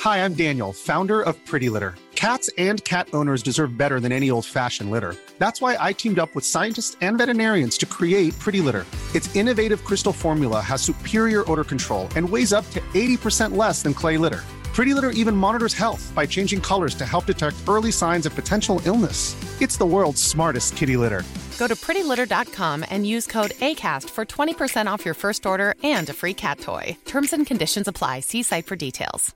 Hi, I'm Daniel, founder of Pretty Litter. Cats and cat owners deserve better than any old-fashioned litter. That's why I teamed up with scientists and veterinarians to create Pretty Litter. Its innovative crystal formula has superior odor control and weighs up to 80% less than clay litter. Pretty Litter even monitors health by changing colors to help detect early signs of potential illness. It's the world's smartest kitty litter. Go to prettylitter.com and use code ACAST for 20% off your first order and a free cat toy. Terms and conditions apply. See site for details.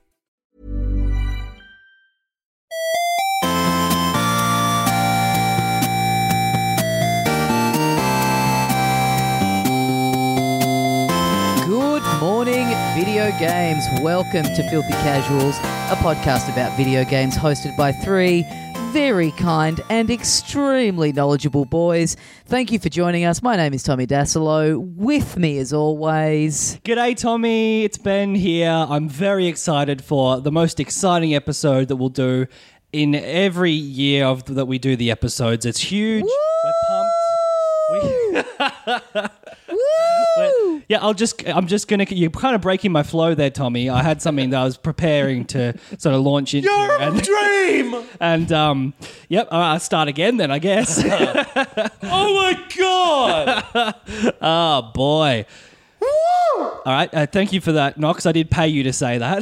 Good morning, video games. Welcome to Filthy Casuals, a podcast about video games hosted by three very kind and extremely knowledgeable boys. Thank you for joining us. My name is Tommy Dasilo. With me, as always... G'day, Tommy. It's Ben here. I'm very excited for the most exciting episode that we'll do in every year that we do the episodes. It's huge. Woo! We're pumped. Woo! Yeah, I'm just gonna. You're kind of breaking my flow there, Tommy. I had something that I was preparing to sort of launch into. You're a dream. And yep. All right, I'll start again then, I guess. Oh my god. Oh boy. Woo! All right. Thank you for that, Knox. I did pay you to say that.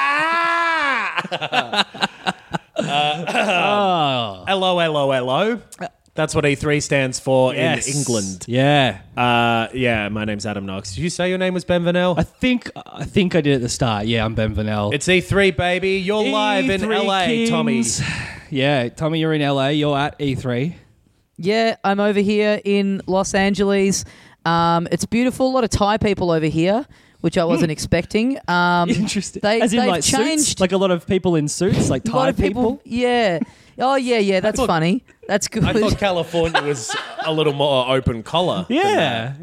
Hello. That's what E3 stands for in England. Yeah. Yeah, my name's Adam Knox. Did you say your name was Ben Vanel? I think I did at the start. Yeah, I'm Ben Vanel. It's E3, baby. You're live in E3 LA, Kings. Tommy. Yeah, Tommy, you're in LA. You're at E3. Yeah, I'm over here in Los Angeles. It's beautiful. A lot of Thai people over here, which I wasn't expecting. Interesting. As in they've like changed. suits? Like a lot of people in suits, like A Thai lot of people. Yeah. Oh, yeah. That's funny. That's good. I thought California was a little more open collar. Yeah.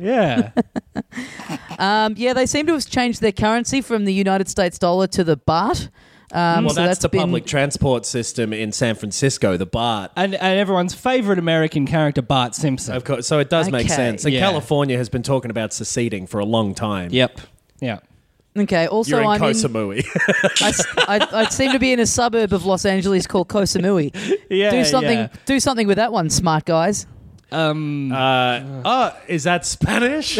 Yeah, they seem to have changed their currency from the United States dollar to the baht. Well, so that's the been... public transport system in San Francisco, the BART. And everyone's favourite American character, Bart Simpson. Of course, so it does make Okay. sense. And Yeah. California has been talking about seceding for a long time. Yep. Yeah. Okay, also You're in I'm Koh in... Samui. I seem to be in a suburb of Los Angeles called Koh Samui. Yeah. Do something with that one, smart guys. Is that Spanish?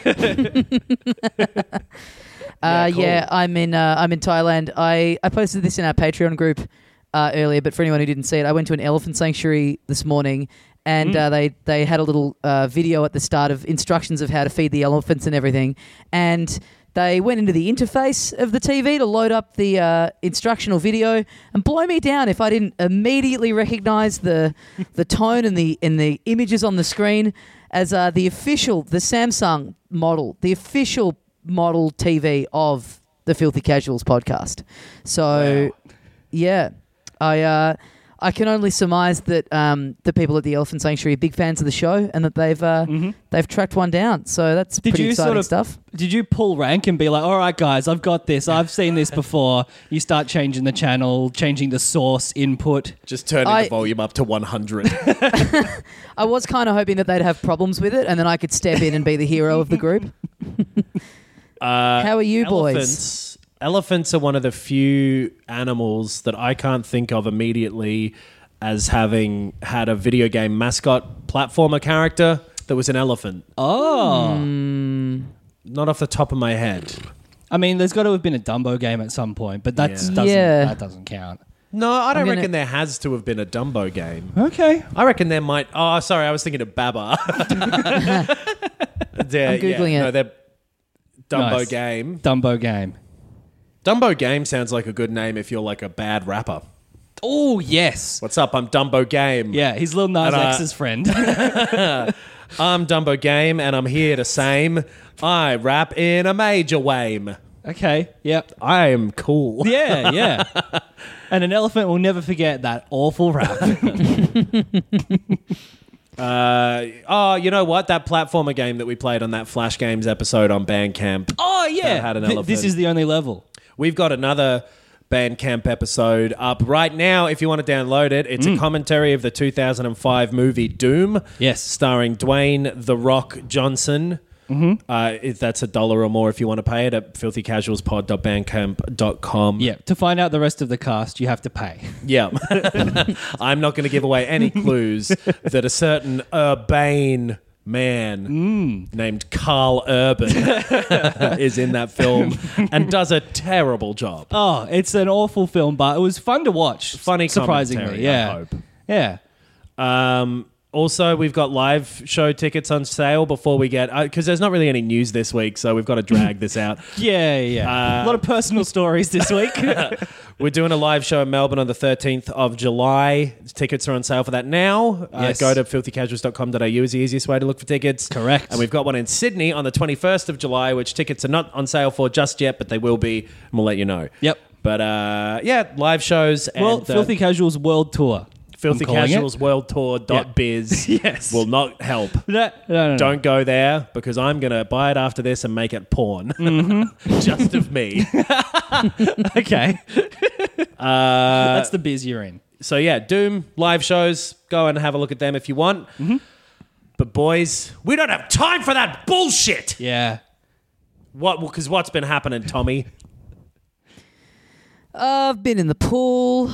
Yeah, cool. yeah, I'm in Thailand. I posted this in our Patreon group earlier, but for anyone who didn't see it, I went to an elephant sanctuary this morning, and they had a little video at the start of instructions of how to feed the elephants and everything, and they went into the interface of the TV to load up the instructional video, and blow me down if I didn't immediately recognize the tone and the images on the screen as the Samsung model, the official model TV of the Filthy Casuals podcast. So, yeah, I can only surmise that the people at the Elephant Sanctuary are big fans of the show and that they've tracked one down. So that's pretty exciting stuff. Did you pull rank and be like, all right, guys, I've got this. I've seen this before. You start changing the channel, changing the source input. Just turning the volume up to 100. I was kind of hoping that they'd have problems with it and then I could step in and be the hero of the group. How are you, boys? Elephants are one of the few animals that I can't think of immediately as having had a video game mascot platformer character that was an elephant. Oh. Not off the top of my head. I mean, there's got to have been a Dumbo game at some point, but that doesn't count. No, I don't reckon there has to have been a Dumbo game. Okay. I reckon there might... Oh, sorry, I was thinking of Baba. I'm Googling it. No, they're Dumbo Nice. game. Dumbo game. Dumbo Game sounds like a good name if you're like a bad rapper. Oh, yes. What's up? I'm Dumbo Game. Yeah, he's Lil Nas And, X's friend. I'm Dumbo Game and I'm here to same. I rap in a major way. Okay, yep. I am cool. Yeah. And an elephant will never forget that awful rap. You know what? That platformer game that we played on that Flash Games episode on Bandcamp. Oh, yeah. That had an elephant. This is the only level. We've got another Bandcamp episode up right now. If you want to download it, it's a commentary of the 2005 movie Doom. Yes. Starring Dwayne "The Rock" Johnson. That's $1 or more if you want to pay it at filthycasualspod.bandcamp.com. Yeah, to find out the rest of the cast, you have to pay. Yeah. I'm not going to give away any clues that a certain urbane man named Carl Urban is in that film and does a terrible job. Oh, it's an awful film, but it was fun to watch. Funny surprisingly. commentary, Yeah. I hope. Yeah. Also, we've got live show tickets on sale before we get... Because there's not really any news this week, so we've got to drag this out. Yeah. A lot of personal stories this week. We're doing a live show in Melbourne on the 13th of July. Tickets are on sale for that now. Yes. Go to filthycasuals.com.au is the easiest way to look for tickets. Correct. And we've got one in Sydney on the 21st of July, which tickets are not on sale for just yet, but they will be, and we'll let you know. Yep. But live shows and... Filthy Casuals World Tour. Filthy Casuals World Tour.biz Yes. will not help. No. Don't go there because I'm going to buy it after this and make it porn. Just of me. Okay. That's the biz you're in. So yeah, Doom, live shows. Go and have a look at them if you want. But boys, we don't have time for that bullshit. Yeah. Because what's been happening, Tommy? I've been in the pool.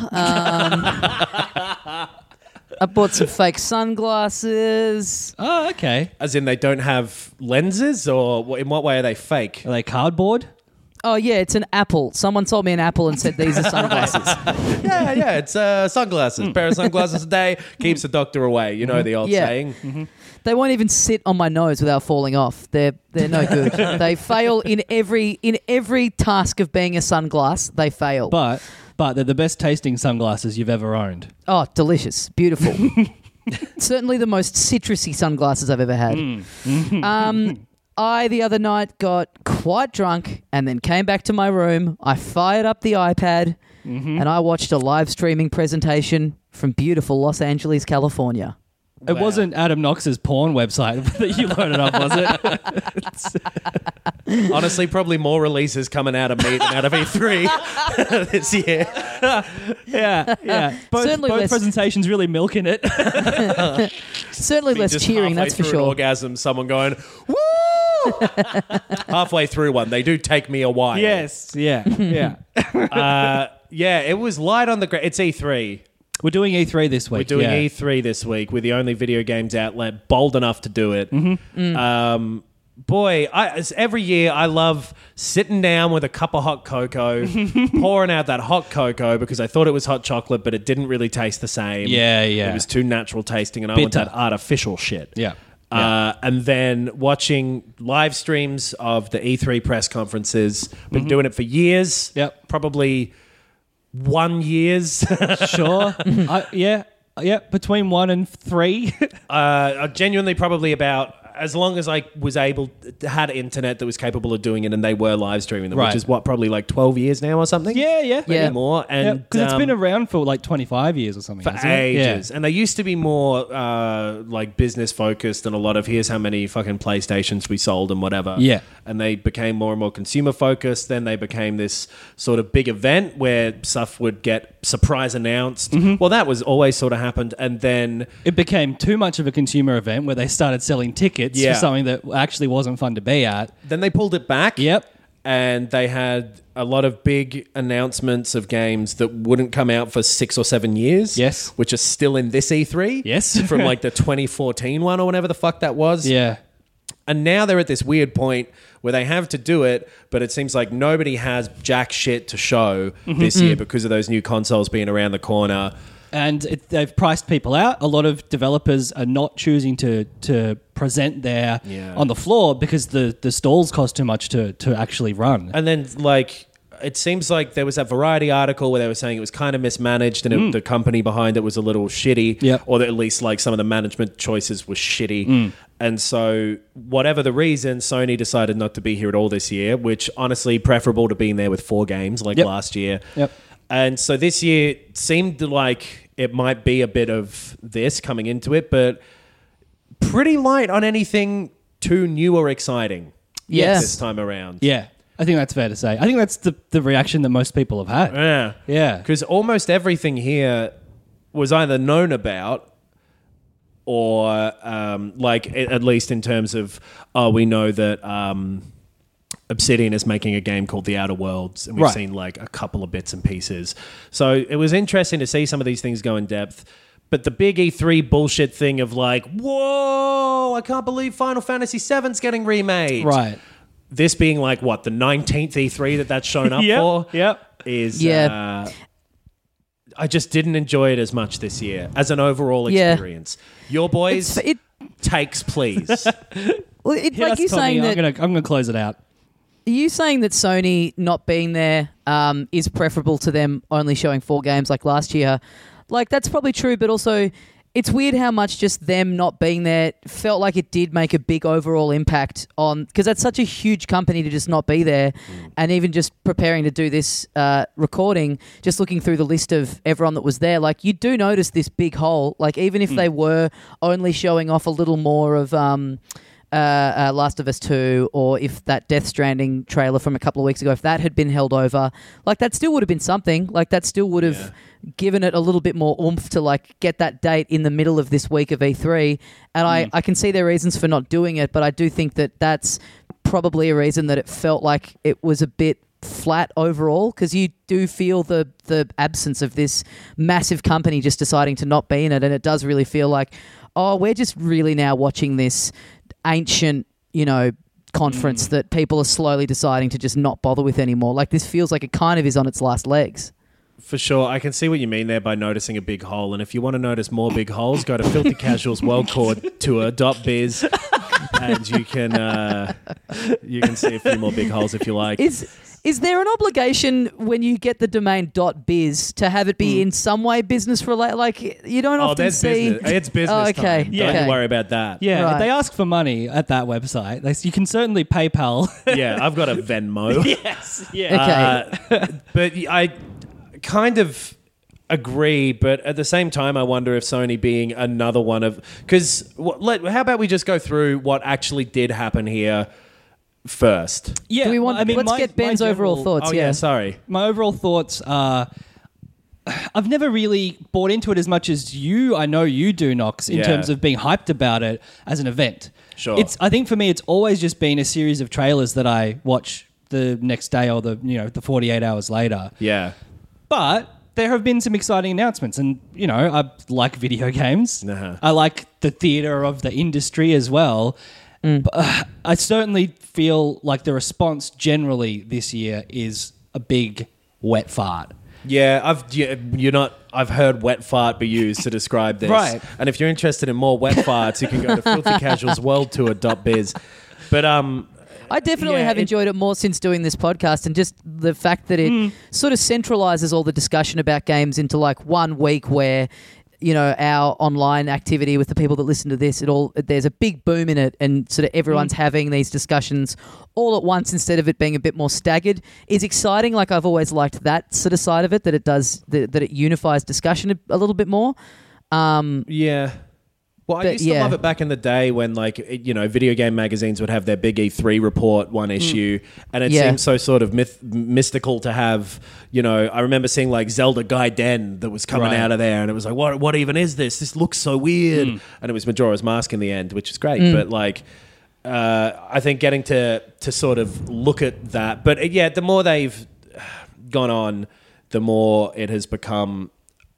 I bought some fake sunglasses. Oh, okay. As in they don't have lenses, or in what way are they fake? Are they cardboard? Oh, yeah, it's an apple. Someone sold me an apple and said these are sunglasses. Yeah, it's sunglasses. Pair of sunglasses a day keeps the doctor away. You know the old Yeah. saying. They won't even sit on my nose without falling off. They're no good. They fail in every task of being a sunglass. They fail. But they're the best tasting sunglasses you've ever owned. Oh, delicious. Beautiful. Certainly the most citrusy sunglasses I've ever had. I, the other night, got quite drunk and then came back to my room. I fired up the iPad and I watched a live streaming presentation from beautiful Los Angeles, California. It wasn't Adam Knox's porn website that you loaded up, was it? Honestly, probably more releases coming out of me than out of E3 this year. Yeah. Both less- presentations really milking it. Certainly less Just cheering, halfway that's for through an sure. orgasm, someone going, woo! Halfway through one. They do take me a while. Yes. Yeah. Yeah, it was light on the ground. It's E3. We're doing E3 this week. We're doing yeah. E3 this week. We're the only video games outlet bold enough to do it. Boy, every year I love sitting down with a cup of hot cocoa, pouring out that hot cocoa because I thought it was hot chocolate, but it didn't really taste the same. Yeah. It was too natural tasting, and I want Bitter. that artificial shit. Yeah. And then watching live streams of the E3 press conferences. Been doing it for years. Yep. Probably 1 years. Sure. Yeah. Between 1 and 3. Genuinely probably about as long as I was able had internet that was capable of doing it, and they were live streaming them, Right. which is what, probably like 12 years now or something. Yeah. Maybe more. And Because it's been around for like 25 years or something. for hasn't it? ages. And they used to be more like business focused and a lot of here's how many fucking PlayStations we sold and whatever. Yeah. And they became more and more consumer focused. Then they became this sort of big event where stuff would get surprise announced. Well, that was always sort of happened. And then It became too much of a consumer event where they started selling tickets Yeah. for something that actually wasn't fun to be at. they pulled it back. Yep. And they had a lot of big announcements of games that wouldn't come out for 6 or 7 years. Yes. Which are still in this E3. Yes. From like the 2014 one or whatever the fuck that was. Yeah. And now they're at this weird point where they have to do it, but it seems like nobody has jack shit to show this year because of those new consoles being around the corner. And they've priced people out. A lot of developers are not choosing to present there on the floor because the stalls cost too much to actually run. And then, like, it seems like there was that Variety article where they were saying it was kind of mismanaged and the company behind it was a little shitty. Yep. Or that at least, like, some of the management choices were shitty. And so, whatever the reason, Sony decided not to be here at all this year, which, honestly, preferable to being there with 4 games like last year. Yep. And so this year seemed like it might be a bit of this coming into it, but pretty light on anything too new or exciting. Yes. This time around. Yeah. I think that's fair to say. I think that's the reaction that most people have had. Yeah. Yeah. Because almost everything here was either known about or at least in terms of, we know that Obsidian is making a game called The Outer Worlds, and we've seen like a couple of bits and pieces. So it was interesting to see some of these things go in depth. But the big E3 bullshit thing of like, whoa, I can't believe Final Fantasy VII's getting remade. Right. This being like, what, the 19th E3 that's shown up for? Yep. Is I just didn't enjoy it as much this year as an overall experience. Your boys, takes, please. Well, it's like you saying that I'm gonna close it out. Are you saying that Sony not being there is preferable to them only showing 4 games like last year? Like, that's probably true, but also it's weird how much just them not being there felt like it did make a big overall impact on... Because that's such a huge company to just not be there. And even just preparing to do this recording, just looking through the list of everyone that was there, like, you do notice this big hole. Like, even if they were only showing off a little more of... Last of Us 2, or if that Death Stranding trailer from a couple of weeks ago, if that had been held over, like, that still would have been something. Like, that still would have given it a little bit more oomph to, like, get that date in the middle of this week of E3. And I can see their reasons for not doing it, but I do think that that's probably a reason that it felt like it was a bit flat overall, because you do feel the absence of this massive company just deciding to not be in it, and it does really feel like, oh, we're just really now watching this ancient, conference that people are slowly deciding to just not bother with anymore. Like, this feels like it kind of is on its last legs. For sure. I can see what you mean there by noticing a big hole. And if you want to notice more big holes, go to Filthy Casual's World Tour.biz and you can see a few more big holes if you like. Is there an obligation when you get the domain .biz to have it be in some way business related? Like, you don't often see... Business. It's business time. Don't you worry about that. Yeah, Right. if they ask for money at that website, you can certainly PayPal. Yeah, I've got a Venmo. Yes. Yeah. Okay. But I kind of agree, but at the same time, I wonder if Sony being another one of... Because how about we just go through what actually did happen here first? Yeah. Do we want? Let's get Ben's overall thoughts. Oh, yeah, sorry. My overall thoughts are... I've never really bought into it as much as you. I know you do, Knox, in terms of being hyped about it as an event. Sure. I think for me, it's always just been a series of trailers that I watch the next day or the 48 hours later. Yeah. But there have been some exciting announcements, and I like video games. Uh-huh. I like the theatre of the industry as well. But, I certainly feel like the response generally this year is a big wet fart. Yeah, I've heard wet fart be used to describe this. Right. And if you're interested in more wet farts, you can go to Filthy Casual's World Tour.biz. But I definitely have enjoyed it more since doing this podcast, and just the fact that it sort of centralizes all the discussion about games into like 1 week where, our online activity with the people that listen to this, there's a big boom in it, and sort of everyone's having these discussions all at once instead of it being a bit more staggered is exciting. Like, I've always liked that sort of side of it, that it does, that it unifies discussion a little bit more. yeah. Well, I used to love it back in the day when, video game magazines would have their big E3 report, one issue, and it seemed so sort of mystical to have, I remember seeing, like, Zelda Gaiden that was coming out of there, and it was like, what even is this? This looks so weird. And it was Majora's Mask in the end, which is great, but, I think getting to sort of look at that, but, the more they've gone on, the more it has become...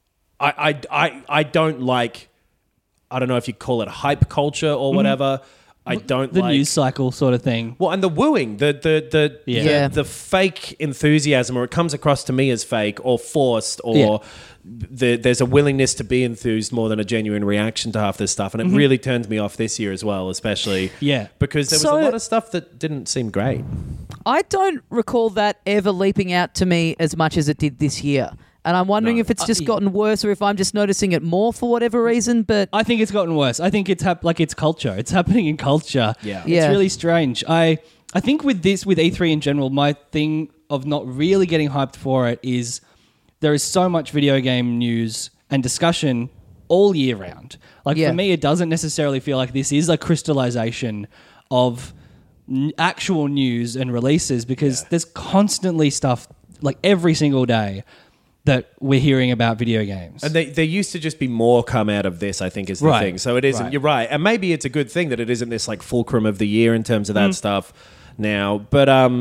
I don't like... I don't know if you call it hype culture or whatever. I don't the like... news cycle sort of thing. Well, and the wooing, the fake enthusiasm, or it comes across to me as fake or forced, or there's a willingness to be enthused more than a genuine reaction to half this stuff. And it really turned me off this year as well, especially. Yeah. Because there was a lot of stuff that didn't seem great. I don't recall that ever leaping out to me as much as it did this year. And I'm wondering if it's just gotten worse, or if I'm just noticing it more for whatever reason. But I think it's gotten worse. I think it's it's culture. It's happening in culture. Yeah. It's really strange. I think with E3 in general, my thing of not really getting hyped for it is there is so much video game news and discussion all year round. For me, it doesn't necessarily feel like this is a crystallization of actual news and releases, because there's constantly stuff, like every single day, that we're hearing about video games. And there used to just be more come out of this, I think, is the Right. thing. So it isn't, Right. you're right. And maybe it's a good thing that it isn't this like fulcrum of the year in terms of that stuff now. But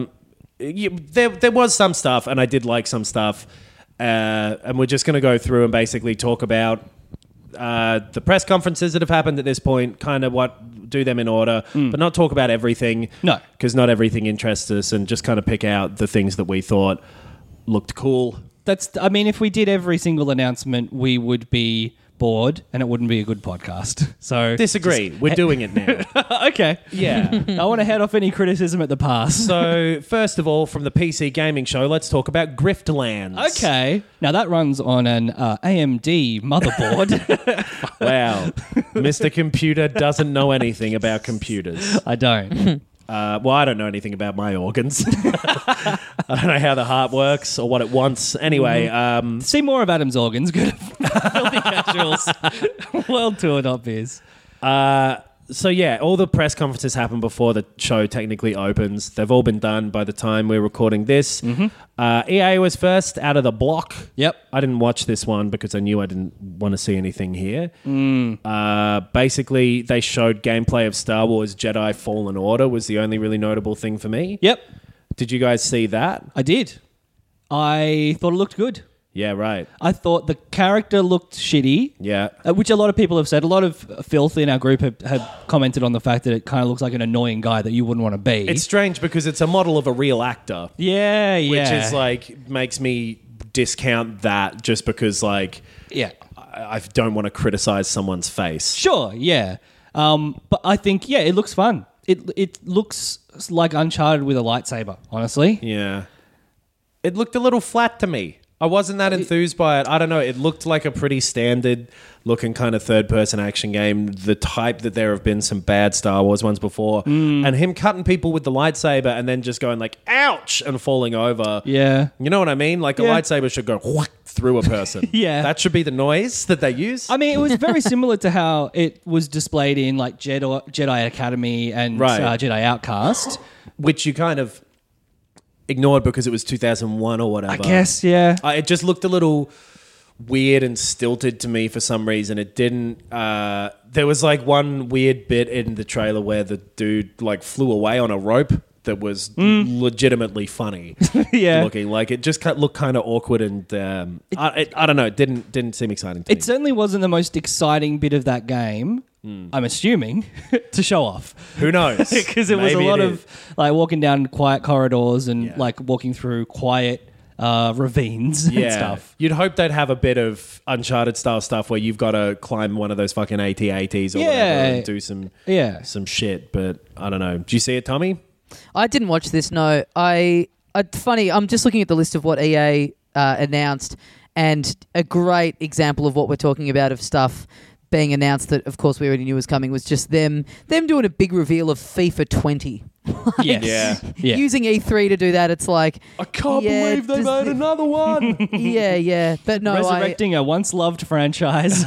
there was some stuff, and I did like some stuff. And we're just going to go through and basically talk about the press conferences that have happened at this point, kind of do them in order, but not talk about everything. No. Because not everything interests us, and just kind of pick out the things that we thought looked cool. If we did every single announcement, we would be bored and it wouldn't be a good podcast. So Disagree. We're doing it now. okay. Yeah. I want to head off any criticism at the past. So, first of all, from the PC Gaming Show, let's talk about Griftlands. Okay. Now that runs on an AMD motherboard. Wow. Mr. Computer doesn't know anything about computers. I don't. Well, I don't know anything about my organs. I don't know how the heart works or what it wants. Anyway, See more of Adam's organs. Go to Filthy Casuals World Tour.biz. so yeah, all the press conferences happen before the show technically opens. They've all been done by the time we're recording this. EA was first out of the block. Yep. I didn't watch this one because I knew I didn't want to see anything here. Basically, they showed gameplay of Star Wars Jedi Fallen Order was the only really notable thing for me. Yep. Did you guys see that? I did. I thought it looked good. Yeah, right. I thought the character looked shitty. Yeah. Which a lot of people have said. A lot of filth in our group have commented on the fact that it kind of looks like an annoying guy that you wouldn't want to be. It's strange because it's a model of a real actor. yeah. Which is like, makes me discount that just because like, yeah. I don't want to criticize someone's face. Sure, yeah. But I think, it looks fun. It looks like Uncharted with a lightsaber, honestly. Yeah. It looked a little flat to me. I wasn't that enthused by it. I don't know. It looked like a pretty standard looking kind of third-person action game, the type that there have been some bad Star Wars ones before. And him cutting people with the lightsaber and then just going like, ouch, and falling over. Yeah. You know what I mean? Like a lightsaber should go whack through a person. Yeah. That should be the noise that they use. I mean, it was very similar to how it was displayed in like Jedi Academy and Right. Jedi Outcast. Which you kind of ignored because it was 2001 or whatever. I guess, yeah. It just looked a little weird and stilted to me for some reason. It didn't. There was like one weird bit in the trailer where the dude like flew away on a rope that was legitimately funny. Yeah. looking like it just looked kind of awkward and I don't know. It didn't seem exciting to me. It certainly wasn't the most exciting bit of that game, I'm assuming, to show off. Who knows? Because it was a Maybe lot it of is. like walking down quiet corridors and like walking through quiet ravines and stuff. You'd hope they'd have a bit of Uncharted style stuff where you've got to climb one of those fucking AT-ATs or whatever and do some shit. But I don't know. Do you see it, Tommy? I didn't watch this. No, funny. I'm just looking at the list of what EA announced, and a great example of what we're talking about of stuff being announced that, of course, we already knew was coming was just them doing a big reveal of FIFA 20. Yes. Yeah. Using E3 to do that, it's like I can't believe they made another one. yeah. But no, Resurrecting a once loved franchise.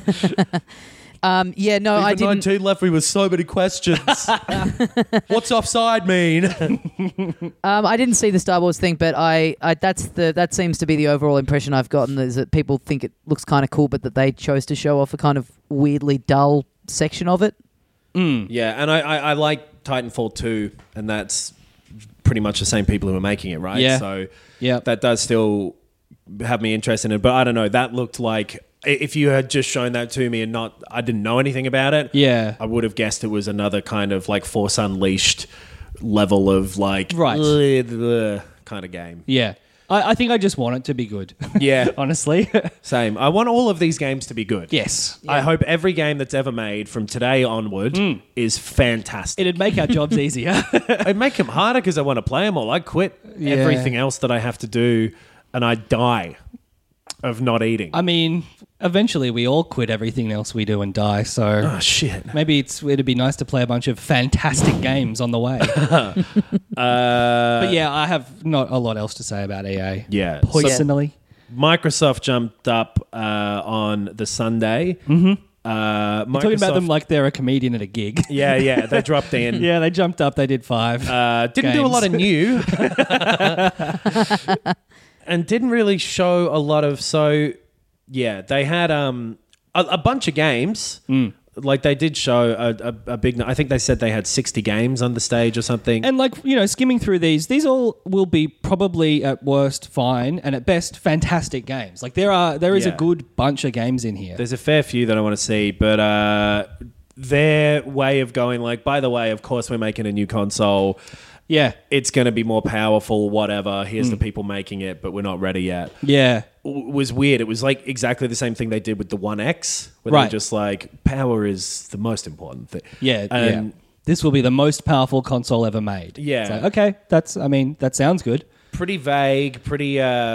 I didn't. 19 left me with so many questions. What's offside mean? I didn't see the Star Wars thing, but that seems to be the overall impression I've gotten, is that people think it looks kind of cool, but that they chose to show off a kind of weirdly dull section of it. Yeah, and I like Titanfall 2, and that's pretty much the same people who are making it, right? Yeah. So Yeah. that does still have me interested in it, but I don't know. That looked like, if you had just shown that to me and I didn't know anything about it, Yeah. I would have guessed it was another kind of like Force Unleashed level of like Right. kind of game. Yeah. I think I just want it to be good. Yeah. Honestly. Same. I want all of these games to be good. Yes. I hope every game that's ever made from today onward is fantastic. It'd make our jobs easier. It'd make them harder because I want to play them all. I quit everything else that I have to do and I die of not eating. I mean, eventually we all quit everything else we do and die, so Oh, shit. maybe it'd be nice to play a bunch of fantastic games on the way. But yeah, I have not a lot else to say about EA. Yeah. Personally. Microsoft jumped up on the Sunday. You're Microsoft, talking about them like they're a comedian at a gig. Yeah, they dropped in. Yeah, they jumped up, they did 5. Didn't do a games. lot of new. and didn't really show a lot of. So yeah, they had a bunch of games. Like they did show a big. I think they said they had 60 games on the stage or something. And like, you know, skimming through these all will be probably at worst fine and at best fantastic games. Like there is a good bunch of games in here. There's a fair few that I want to see, but their way of going like, by the way, of course we're making a new console. Yeah. It's going to be more powerful, whatever. Here's the people making it, but we're not ready yet. Yeah. Was weird. It was like exactly the same thing they did with the One X, where Right. they're just like, power is the most important thing. Yeah. And This will be the most powerful console ever made. Yeah. It's like, okay, that sounds good. pretty vague, pretty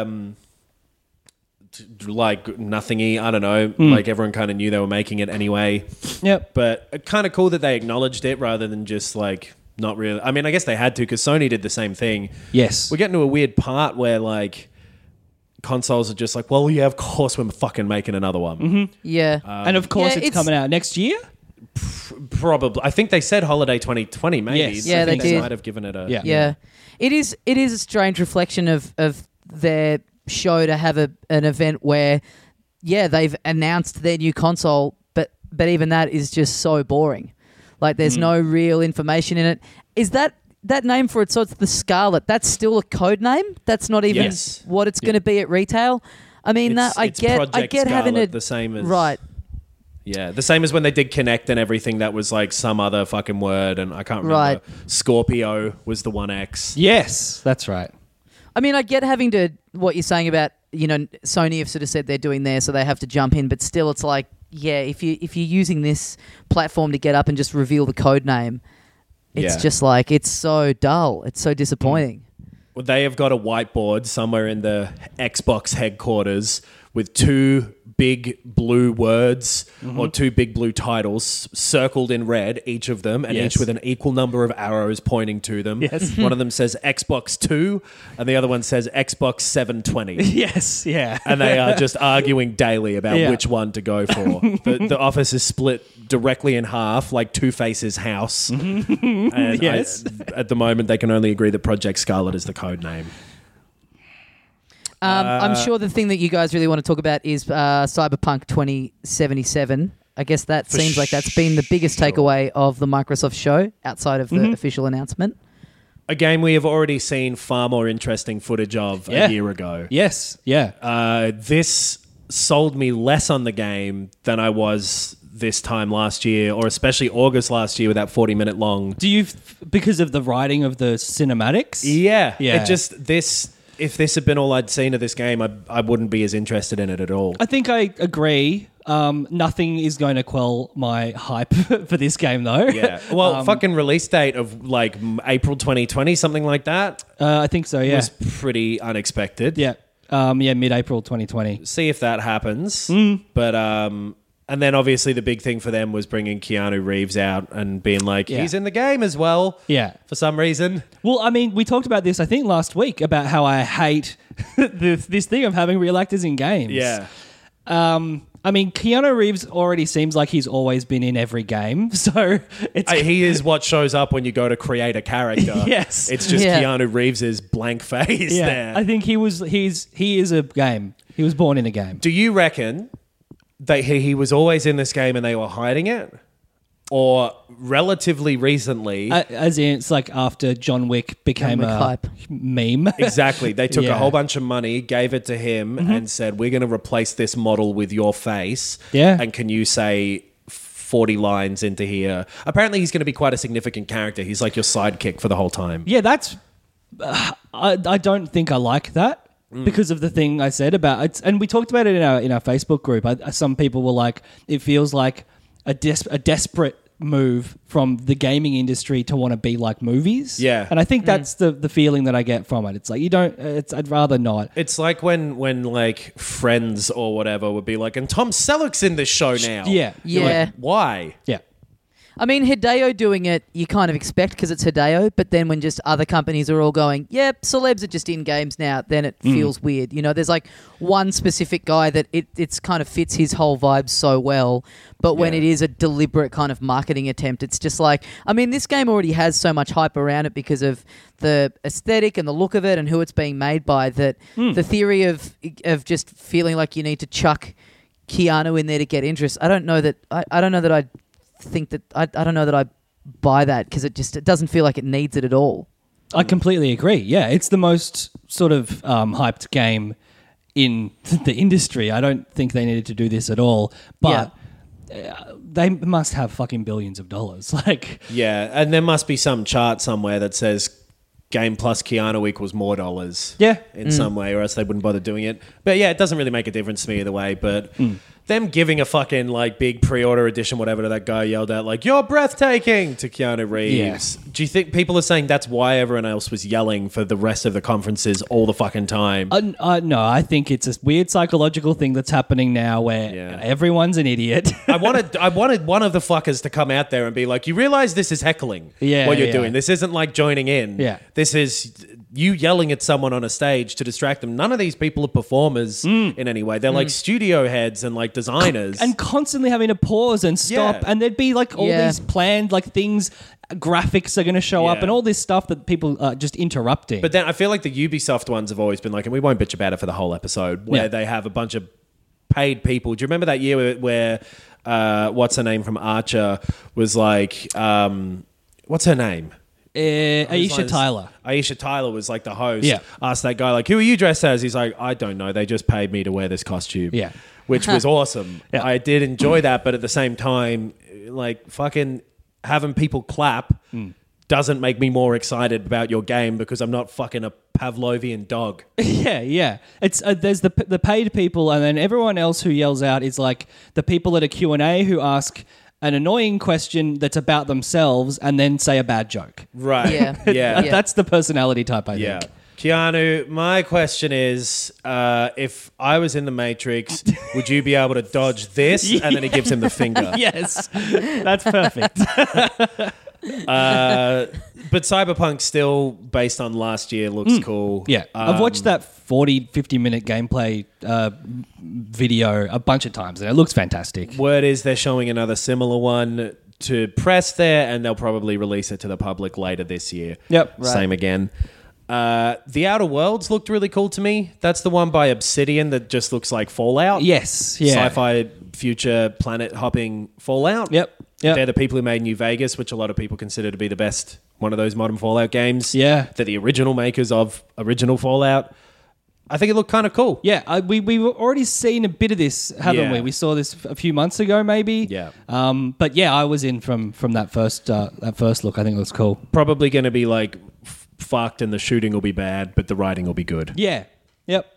like nothingy. I don't know. Like everyone kind of knew they were making it anyway. Yep. But kind of cool that they acknowledged it rather than just like not really. I mean, I guess they had to because Sony did the same thing. Yes. We're getting to a weird part where like consoles are just like, well, yeah, of course we're fucking making another one. Yeah. And of course Yeah, it's it's- coming out next year? Probably. I think they said holiday 2020 maybe. Yes. Yeah, I think they did. might have given it a... Yeah. Yeah. It is a strange reflection of their show to have an event where, yeah, they've announced their new console, but even that is just so boring. Like there's no real information in it. Is that name for it? So it's the Scarlet. That's still a code name. That's not even Yes. what it's going to be at retail. I mean, It's Project having Scarlet, a the same as... right. Yeah, the same as when they did Kinect and everything. That was like some other fucking word, and I can't remember. Right. Scorpio was the One X. Yes, that's right. I mean, I get having to what you're saying about, you know, Sony have sort of said they're doing there, so they have to jump in. But still, it's like, yeah, if you're using this platform to get up and just reveal the code name, it's Yeah. just like it's so dull. It's so disappointing. Well, they have got a whiteboard somewhere in the Xbox headquarters with two big blue words or two big blue titles circled in red, each of them, and Yes. each with an equal number of arrows pointing to them. Yes. One of them says Xbox 2 and the other one says Xbox 720. Yes, yeah. And they are just arguing daily about Yeah. which one to go for. The office is split directly in half, like Two-Face's house. And Yes. at the moment, they can only agree that Project Scarlet is the code name. I'm sure the thing that you guys really want to talk about is Cyberpunk 2077. I guess that For seems like that's been the biggest sure. takeaway of the Microsoft show outside of the official announcement. A game we have already seen far more interesting footage of Yeah. a year ago. Yes, yeah. This sold me less on the game than I was this time last year, or especially August last year with that 40-minute long. Do you, because of the writing of the cinematics? Yeah. Yeah. It just, if this had been all I'd seen of this game, I wouldn't be as interested in it at all. I think I agree. Nothing is going to quell my hype for this game, though. Yeah. Well, fucking release date of like April 2020, something like that, I think so, yeah. was pretty unexpected. Yeah. Mid-April 2020. See if that happens. But and then obviously the big thing for them was bringing Keanu Reeves out and being like, Yeah. he's in the game as well. Yeah. For some reason. Well, I mean, we talked about this, I think, last week about how I hate this thing of having real actors in games. Yeah. I mean, Keanu Reeves already seems like he's always been in every game, so it's He is what shows up when you go to create a character. Yes. It's just Yeah. Keanu Reeves's blank face yeah. there. I think he is a game. He was born in a game. Do you reckon that he was always in this game and they were hiding it? Or relatively recently... As in, it's like after John Wick became Wick a hype. Exactly. meme. They took a Yeah. whole bunch of money, gave it to him, and said, we're going to replace this model with your face. Yeah. And can you say 40 lines into here? Apparently, he's going to be quite a significant character. He's like your sidekick for the whole time. Yeah, that's. I don't think I like that because of the thing I said about it, and we talked about it in our Facebook group. Some people were like, it feels like a desperate move from the gaming industry to want to be like movies. Yeah. And I think that's the feeling that I get from it. It's like, you don't, I'd rather not. It's like when like Friends or whatever would be like, and Tom Selleck's in this show now. Yeah. You're like, Yeah. why? Yeah. I mean, Hideo doing it, you kind of expect because it's Hideo, but then when just other companies are all going, yep, celebs are just in games now, then it feels weird. You know, there's like one specific guy that it's kind of fits his whole vibe so well, but when it is a deliberate kind of marketing attempt, it's just like, I mean, this game already has so much hype around it because of the aesthetic and the look of it and who it's being made by, that the theory of just feeling like you need to chuck Keanu in there to get interest, I don't know that I think that I don't know that I buy that because it doesn't feel like it needs it at all. I completely agree. Yeah, it's the most sort of hyped game in the industry. I don't think they needed to do this at all, but they must have fucking billions of dollars. Like, Yeah, and there must be some chart somewhere that says game plus Keanu equals more dollars. Yeah. In some way, or else they wouldn't bother doing it. But yeah, it doesn't really make a difference to me either way. But them giving a fucking like big pre-order edition, whatever, to that guy yelled out like, "You're breathtaking" to Keanu Reeves. Do you think people are saying that's why everyone else was yelling for the rest of the conferences all the fucking time? no, I think it's a weird psychological thing that's happening now where everyone's an idiot. I wanted one of the fuckers to come out there and be like, "You realize this is heckling what you're doing. This isn't like joining in. Yeah. This is you yelling at someone on a stage to distract them. None of these people are performers in any way. They're like studio heads and like designers. And constantly having to pause and stop. Yeah. And there'd be like all these planned like things, graphics are going to show up and all this stuff that people are just interrupting. But then I feel like the Ubisoft ones have always been like, and we won't bitch about it for the whole episode, where they have a bunch of paid people. Do you remember that year where what's her name from Archer was like, what's her name? Aisha Tyler. Aisha Tyler was like the host. Yeah. Asked that guy like, "Who are you dressed as?" He's like, "I don't know. They just paid me to wear this costume." Yeah. Which was awesome. Yeah. I did enjoy that, but at the same time, like fucking having people clap doesn't make me more excited about your game because I'm not fucking a Pavlovian dog. Yeah. It's there's the paid people, and then everyone else who yells out is like the people at a Q&A who ask an annoying question that's about themselves and then say a bad joke. Right. Yeah. Yeah. That's the personality type, I Yeah. think. Keanu, my question is, if I was in the Matrix, would you be able to dodge this? And then he gives him the finger. Yes, that's perfect. But Cyberpunk still, based on last year, looks cool. Yeah, I've watched that 40, 50-minute gameplay video a bunch of times, and it looks fantastic. Word is they're showing another similar one to press there, and they'll probably release it to the public later this year. Yep. Right. Same again. The Outer Worlds looked really cool to me. That's the one by Obsidian that just looks like Fallout. Yes, yeah. Sci-fi future planet hopping Fallout. Yep. They're the people who made New Vegas, which a lot of people consider to be the best one of those modern Fallout games. Yeah. They're the original makers of original Fallout. I think it looked kind of cool. Yeah, we've already seen a bit of this, haven't we? We saw this a few months ago, maybe. Yeah. But yeah, I was in from that first look. I think it was cool. Probably going to be like fucked and the shooting will be bad, but the writing will be good. Yeah. Yep.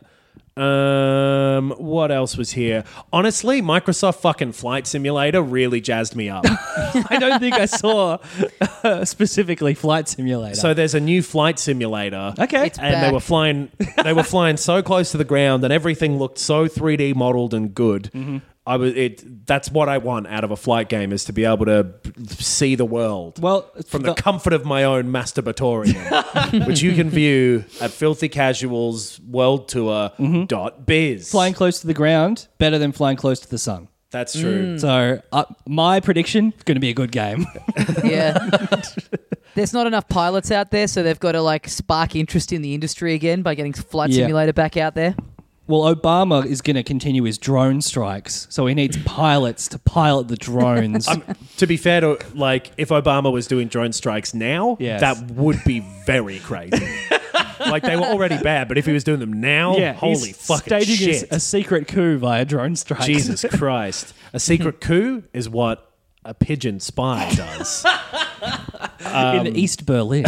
What else was here? Honestly, Microsoft fucking Flight Simulator really jazzed me up. I don't think I saw specifically Flight Simulator. So there's a new flight simulator. Okay. It's And they back. were flying so close to the ground and everything looked so 3D modeled and good. That's what I want out of a flight game, is to be able to see the world. Well, from the comfort of my own masturbatorium, which you can view at Filthy Casuals World Tour.biz. flying close to the ground, better than flying close to the sun. That's true. So my prediction, going to be a good game. Yeah. There's not enough pilots out there, so they've got to like spark interest in the industry again by getting Flight Simulator back out there. Well, Obama is going to continue his drone strikes, so he needs pilots to pilot the drones. To be fair to, like, if Obama was doing drone strikes now, Yes. that would be very crazy. Like, they were already bad, but if he was doing them now, holy he's fucking staging shit. a secret coup via drone strikes. Jesus Christ. A secret coup is what a pigeon spy does. in East Berlin.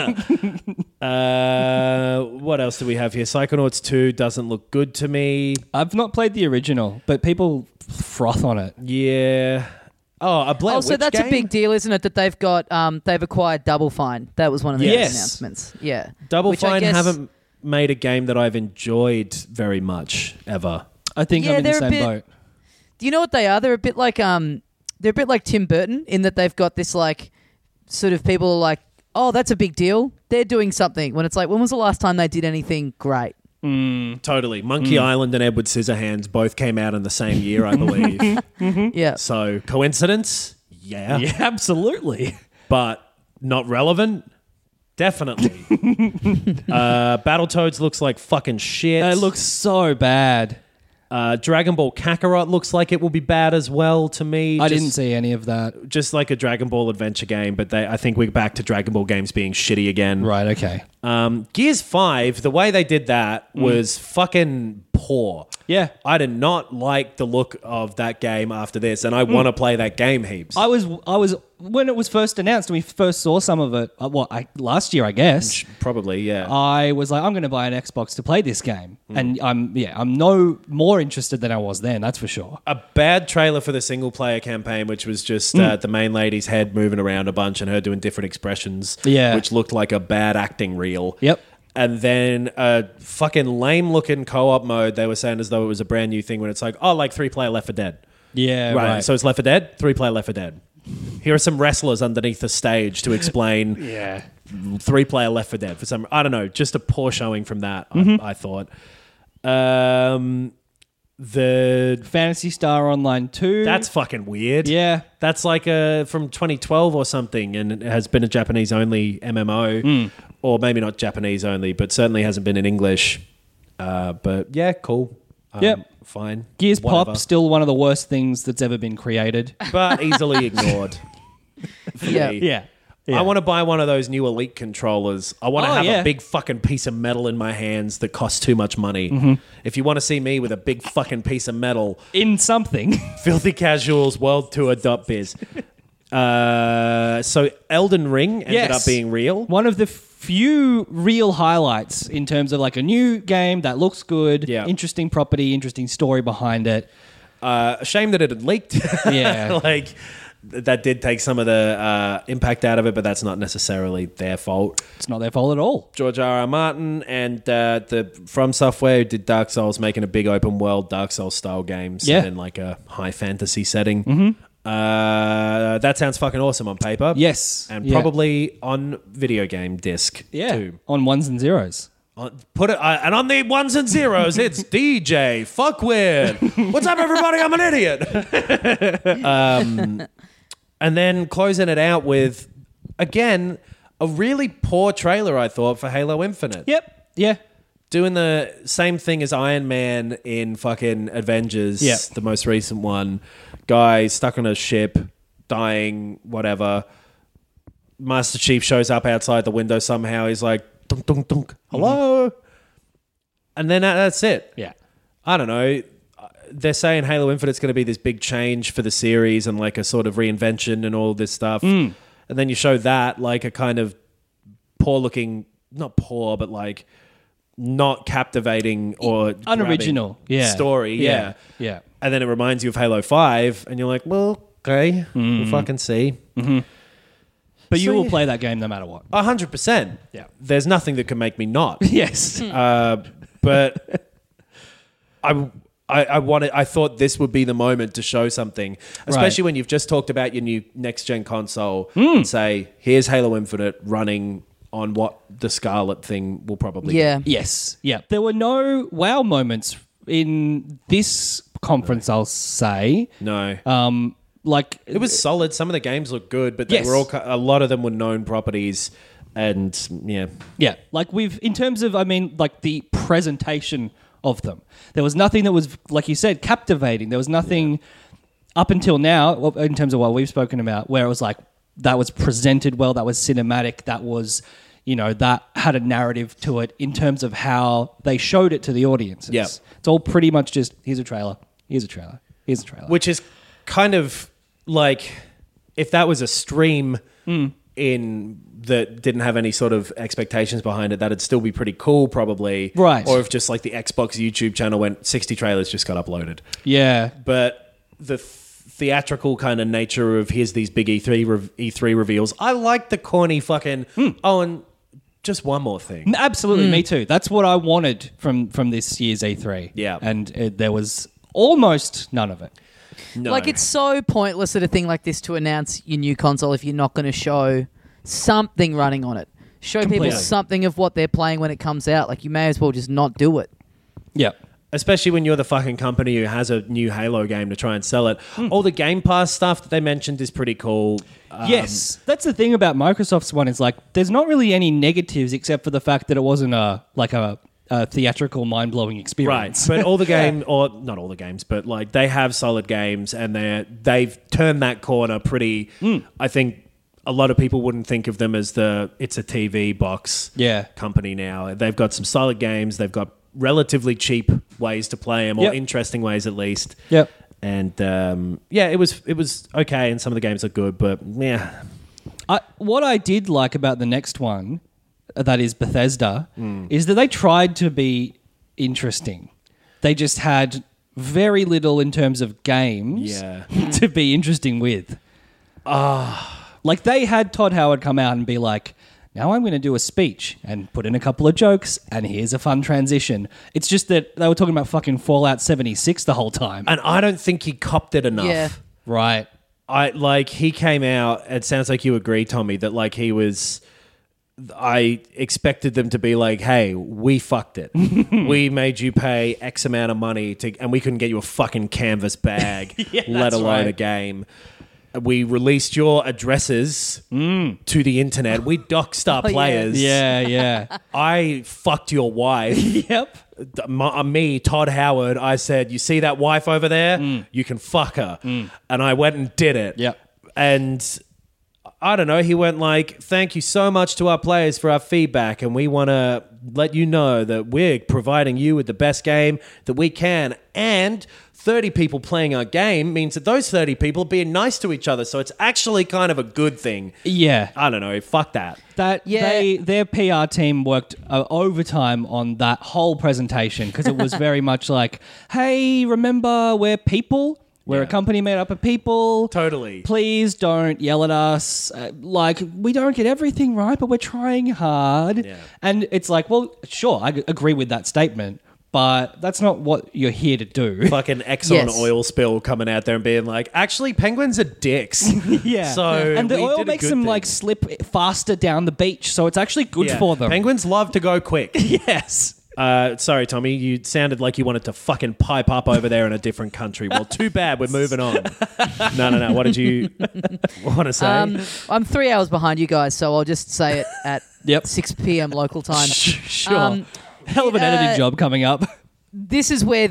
What else do we have here? Psychonauts 2 doesn't look good to me. I've not played the original, but people froth on it. Yeah. Oh, a Blair So Witch that's game? a big deal, isn't it? That they've got they've acquired Double Fine. That was one of the Yes. announcements. Yeah, Double Which I Fine guess- haven't made a game that I've enjoyed very much ever. I think Yeah, I'm in the they're a same bit- boat. Do you know what they are? They're a bit like they're a bit like Tim Burton in that they've got this like sort of people are like, oh, that's a big deal. They're doing something. When it's like, when was the last time they did anything great? Totally. Monkey Island and Edward Scissorhands both came out in the same year, I believe. Yeah. So, coincidence? Yeah. Yeah, absolutely. But not relevant? Definitely. Battletoads looks like fucking shit. It looks so bad. Dragon Ball Kakarot looks like it will be bad as well to me. I didn't see any of that. Just like a Dragon Ball adventure game, but I think we're back to Dragon Ball games being shitty again. Right, okay. Gears 5, the way they did that was fucking poor. Yeah. I did not like the look of that game after this, and I want to play that game heaps. I was when it was first announced and we first saw some of it, last year, I guess. Probably, yeah. I was like, I'm going to buy an Xbox to play this game, and I'm no more interested than I was then. That's for sure. A bad trailer for the single player campaign, which was just the main lady's head moving around a bunch and her doing different expressions, which looked like a bad acting reel. Yep. And then a fucking lame looking co-op mode. They were saying as though it was a brand new thing when it's like, oh, like 3-player Left 4 Dead. Yeah, right. So it's Left 4 Dead, 3-player Left 4 Dead. Here are some wrestlers underneath the stage to explain 3-player Left 4 Dead. For some, I don't know, just a poor showing from that, I thought. The Phantasy Star Online 2. That's fucking weird. Yeah. That's like from 2012 or something, and it has been a Japanese-only MMO. Or maybe not Japanese only, but certainly hasn't been in English. But yeah, cool. Yep. Fine. Gears Whatever. Pop, still one of the worst things that's ever been created. But easily ignored. Yeah. Yeah. I want to buy one of those new Elite controllers. I want to have a big fucking piece of metal in my hands that costs too much money. If you want to see me with a big fucking piece of metal, In something. Filthy Casuals World Tour.biz. So Elden Ring ended up being real. One of the few real highlights in terms of like a new game that looks good, interesting property, interesting story behind it. A shame that it had leaked. Yeah. Like, that did take some of the impact out of it, but that's not necessarily their fault. It's not their fault at all. George R.R. Martin and the From Software who did Dark Souls, making a big open world Dark Souls style game set in like a high fantasy setting. That sounds fucking awesome on paper. Yes. And probably on video game disc too. On ones and zeros. Put it and on the ones and zeros, it's DJ Fuckwid. What's up, everybody? I'm an idiot. And then closing it out with, again, a really poor trailer, I thought, for Halo Infinite. Yep. Yeah. Doing the same thing as Iron Man in fucking Avengers, the most recent one. Guy stuck on a ship, dying, whatever. Master Chief shows up outside the window somehow. He's like, dunk, dunk, dunk, hello? And then that's it. Yeah. I don't know. They're saying Halo Infinite's going to be this big change for the series and like a sort of reinvention and all this stuff. And then you show that like a kind of poor looking, not poor, but like not captivating or unoriginal story. Yeah. And then it reminds you of Halo 5 and you're like, well, okay, we'll fucking see. But you will play that game no matter what. 100%. Yeah. There's nothing that can make me not. Yes. But I thought this would be the moment to show something, especially when you've just talked about your new next gen console and say, here's Halo Infinite running on what the Scarlet thing will probably be. Yes. Yeah. There were no wow moments in this conference, I'll say. No. Like it was solid. Some of the games looked good, but they were all a lot of them were known properties. And yeah, like in terms of, I mean, like the presentation of them, there was nothing that was, like you said, captivating. There was nothing up until now, in terms of what we've spoken about, where it was like that was presented well, that was cinematic, that was, that had a narrative to it in terms of how they showed it to the audiences. Yeah. It's all pretty much just here's a trailer, here's a trailer, here's a trailer, which is kind of like if that was a stream in that didn't have any sort of expectations behind it, that'd still be pretty cool probably. Right. Or if just like the Xbox YouTube channel went 60 trailers just got uploaded. Yeah. But the theatrical kind of nature of here's these big E3 reveals. I like the corny fucking, oh, and just one more thing. Absolutely, me too. That's what I wanted from this year's E3. Yeah. And there was almost none of it. No. Like, it's so pointless at a thing like this to announce your new console if you're not going to show something running on it. Show Completely. people something of what they're playing when it comes out. Like, you may as well just not do it. Yeah. Especially when you're the fucking company who has a new Halo game to try and sell it. All the Game Pass stuff that they mentioned is pretty cool. Yes, that's the thing about Microsoft's one is like there's not really any negatives except for the fact that it wasn't a theatrical, mind-blowing Right, experience. but all the game, or not all the games, but like they have solid games, and they've turned that corner pretty. I think a lot of people wouldn't think of them as it's a TV box company now. They've got some solid games. They've got relatively cheap ways to play them, or interesting ways at least. Yep. And it was okay, and some of the games are good, but yeah. What I did like about the next one, that is Bethesda, is that they tried to be interesting. They just had very little in terms of games to be interesting with. Like they had Todd Howard come out and be like, now I'm going to do a speech and put in a couple of jokes, and here's a fun transition. It's just that they were talking about fucking Fallout 76 the whole time. And I don't think he copped it enough. Yeah. Right. He came out, it sounds like you agree, Tommy, that like I expected them to be like, hey, we fucked it. We made you pay X amount of money and we couldn't get you a fucking canvas bag, let alone a game. We released your addresses to the internet. We doxed our players. Yeah. I fucked your wife. Yep. Me, Todd Howard, I said, you see that wife over there? You can fuck her. And I went and did it. Yep. And I don't know, he went like, thank you so much to our players for our feedback, and we want to let you know that we're providing you with the best game that we can, and 30 people playing our game means that those 30 people are being nice to each other, so it's actually kind of a good thing. Yeah. I don't know, fuck that. Their PR team worked overtime on that whole presentation because it was very much like, hey, remember we're people? We're a company made up of people. Totally. Please don't yell at us. We don't get everything right, but we're trying hard. Yeah. And it's like, well, sure, I agree with that statement, but that's not what you're here to do. Fucking Exxon oil spill coming out there and being like, actually, penguins are dicks. Yeah. So and the we oil did a makes good them thing. slip faster down the beach, so it's actually good for them. Penguins love to go quick. Yes. Sorry, Tommy, you sounded like you wanted to fucking pipe up over there in a different country. Well, too bad, we're moving on. No. What did you want to say? I'm 3 hours behind you guys, so I'll just say it at 6 p.m. local time. Sure. Hell of an editing job coming up. This is where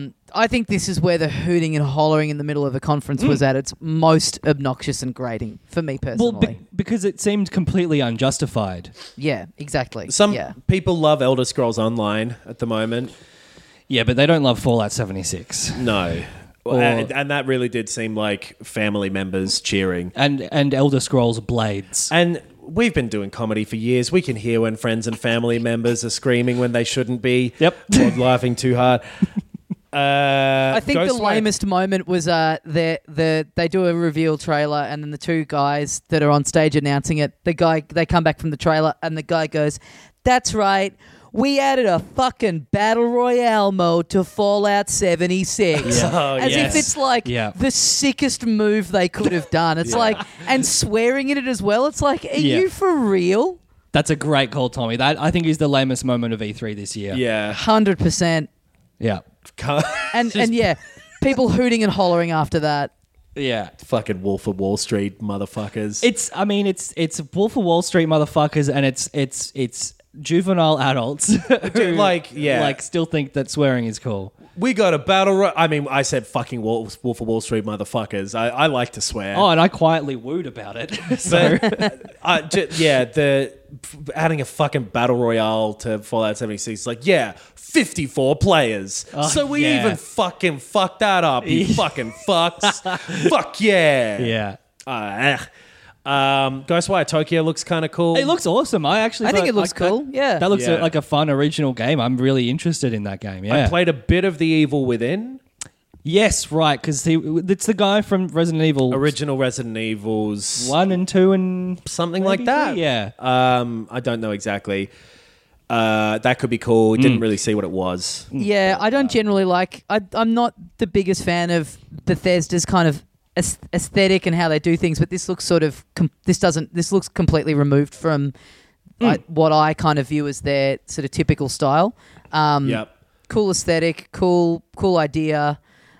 I think this is where the hooting and hollering in the middle of the conference was at its most obnoxious and grating for me personally. Well, because it seemed completely unjustified. Yeah, exactly. Some people love Elder Scrolls Online at the moment. Yeah, but they don't love Fallout 76. No. And that really did seem like family members cheering. And Elder Scrolls Blades. And we've been doing comedy for years. We can hear when friends and family members are screaming when they shouldn't be. Yep. Or laughing too hard. I think the Ghostwire- lamest moment was they do a reveal trailer, and then the two guys that are on stage announcing it, they come back from the trailer, and the guy goes, "That's right. We added a fucking battle royale mode to Fallout 76." As if it's like the sickest move they could have done. It's like, and swearing in it as well. It's like, are you for real? That's a great call, Tommy. That I think is the lamest moment of E3 this year. Yeah. 100%. Yeah. And people hooting and hollering after that. Yeah. Fucking Wolf of Wall Street motherfuckers. It's Wolf of Wall Street motherfuckers, and it's juvenile adults who still think that swearing is cool. We got a battle I said fucking Wolf of Wall Street motherfuckers. I like to swear. Oh, and I quietly wooed about it. So adding a fucking battle royale to Fallout 76 is like, 54 players. So we even fucking fucked that up, you fucking fucks. Fuck yeah. Yeah. Ghostwire Tokyo looks kind of cool. It looks awesome. I think it looks cool. That looks Yeah. like a fun original game. I'm really interested in that game. Yeah. I played a bit of The Evil Within. Yes, right, because it's the guy from Resident Evil. Original Resident Evils 1 and 2 and something maybe like that. 3? Yeah. I don't know exactly. That could be cool. Didn't really see what it was. Yeah, I don't generally like. I'm not the biggest fan of Bethesda's kind of aesthetic and how they do things, but this looks sort of. This looks completely removed from what I kind of view as their sort of typical style. Yep. Cool aesthetic, cool idea.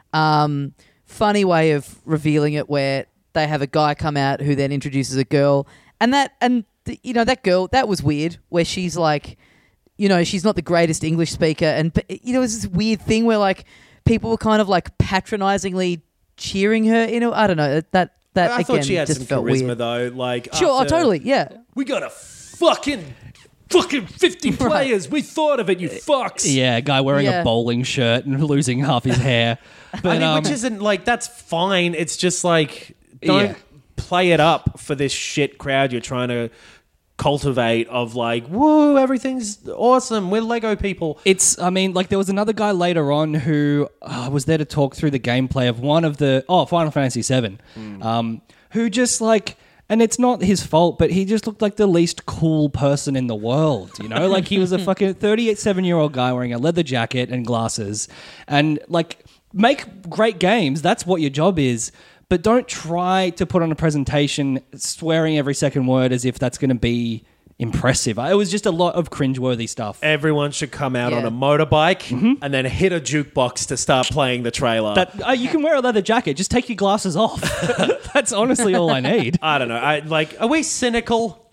Funny way of revealing it, where they have a guy come out who then introduces a girl, and that girl, that was weird. Where she's like, she's not the greatest English speaker, and it's this weird thing where like people were kind of like patronizingly cheering her. I don't know that I again thought she had just some felt charisma weird. though. Like, Sure, after, totally, yeah. We got a fucking 50 players. We thought of it, you fucks. Yeah, a guy wearing Yeah. a bowling shirt and losing half his hair. But, I mean, which isn't like, that's fine. It's just like, don't play it up for this shit crowd you're trying to cultivate of like, woo, everything's awesome. We're Lego people. There was another guy later on who was there to talk through the gameplay of one of the Final Fantasy VII, who just like, and it's not his fault, but he just looked like the least cool person in the world, like he was a fucking 37-year-old guy wearing a leather jacket and glasses, and like, make great games. That's what your job is. But don't try to put on a presentation swearing every second word as if that's going to be impressive. It was just a lot of cringeworthy stuff. Everyone should come out Yeah. on a motorbike and then hit a jukebox to start playing the trailer. You can wear a leather jacket. Just take your glasses off. That's honestly all I need. I don't know. Are we cynical?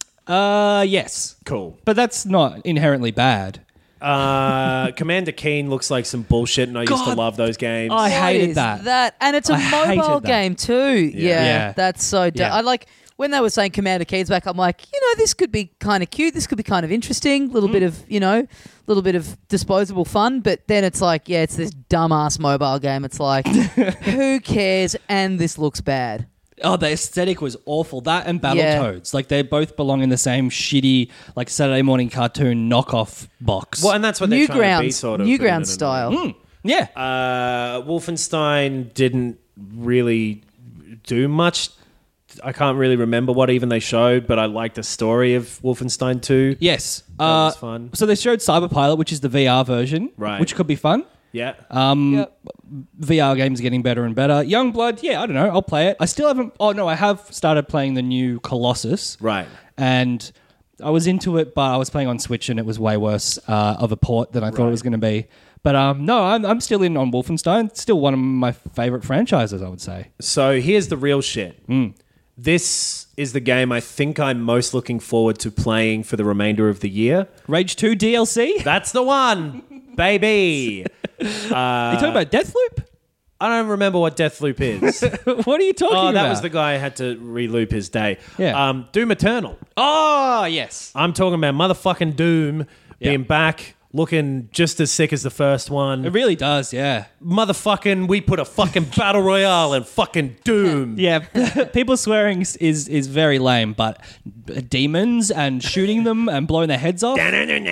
Yes. Cool. But that's not inherently bad. Commander Keen looks like some bullshit, and I used to God, love those games. I What hated is that. and it's a I hated mobile that. game too. Yeah. That's so dumb. Yeah. I like when they were saying Commander Keen's back. I'm like, this could be kind of cute. This could be kind of interesting. Little bit of, little bit of disposable fun. But then it's like, it's this dumbass mobile game. It's like, who cares? And this looks bad. Oh, the aesthetic was awful. That and Yeah. Battletoads. Like, they both belong in the same shitty, like, Saturday morning cartoon knockoff box. Well, and that's what they're trying to be, sort of. Newgrounds style. Yeah. Wolfenstein didn't really do much. I can't really remember what even they showed, but I liked the story of Wolfenstein 2. Yes. That was fun. So they showed Cyberpilot, which is the VR version. Right. Which could be fun. Yeah. VR games are getting better and better. Youngblood, I don't know. I'll play it. I still haven't... Oh, no, I have started playing the new Colossus. Right. And I was into it, but I was playing on Switch and it was way worse of a port than I thought it was going to be. But no, I'm still in on Wolfenstein. It's still one of my favourite franchises, I would say. So here's the real shit. This is the game I think I'm most looking forward to playing for the remainder of the year. Rage 2 DLC? That's the one, baby. Are you talking about Deathloop? I don't remember what Deathloop is. What are you talking about? Oh, that was the guy who had to re-loop his day. Yeah. Doom Eternal. Oh, yes. I'm talking about motherfucking Doom being back, looking just as sick as the first one. It really does, yeah. Motherfucking, we put a fucking battle royale in fucking Doom. Yeah, people swearing is very lame, but demons and shooting them and blowing their heads off.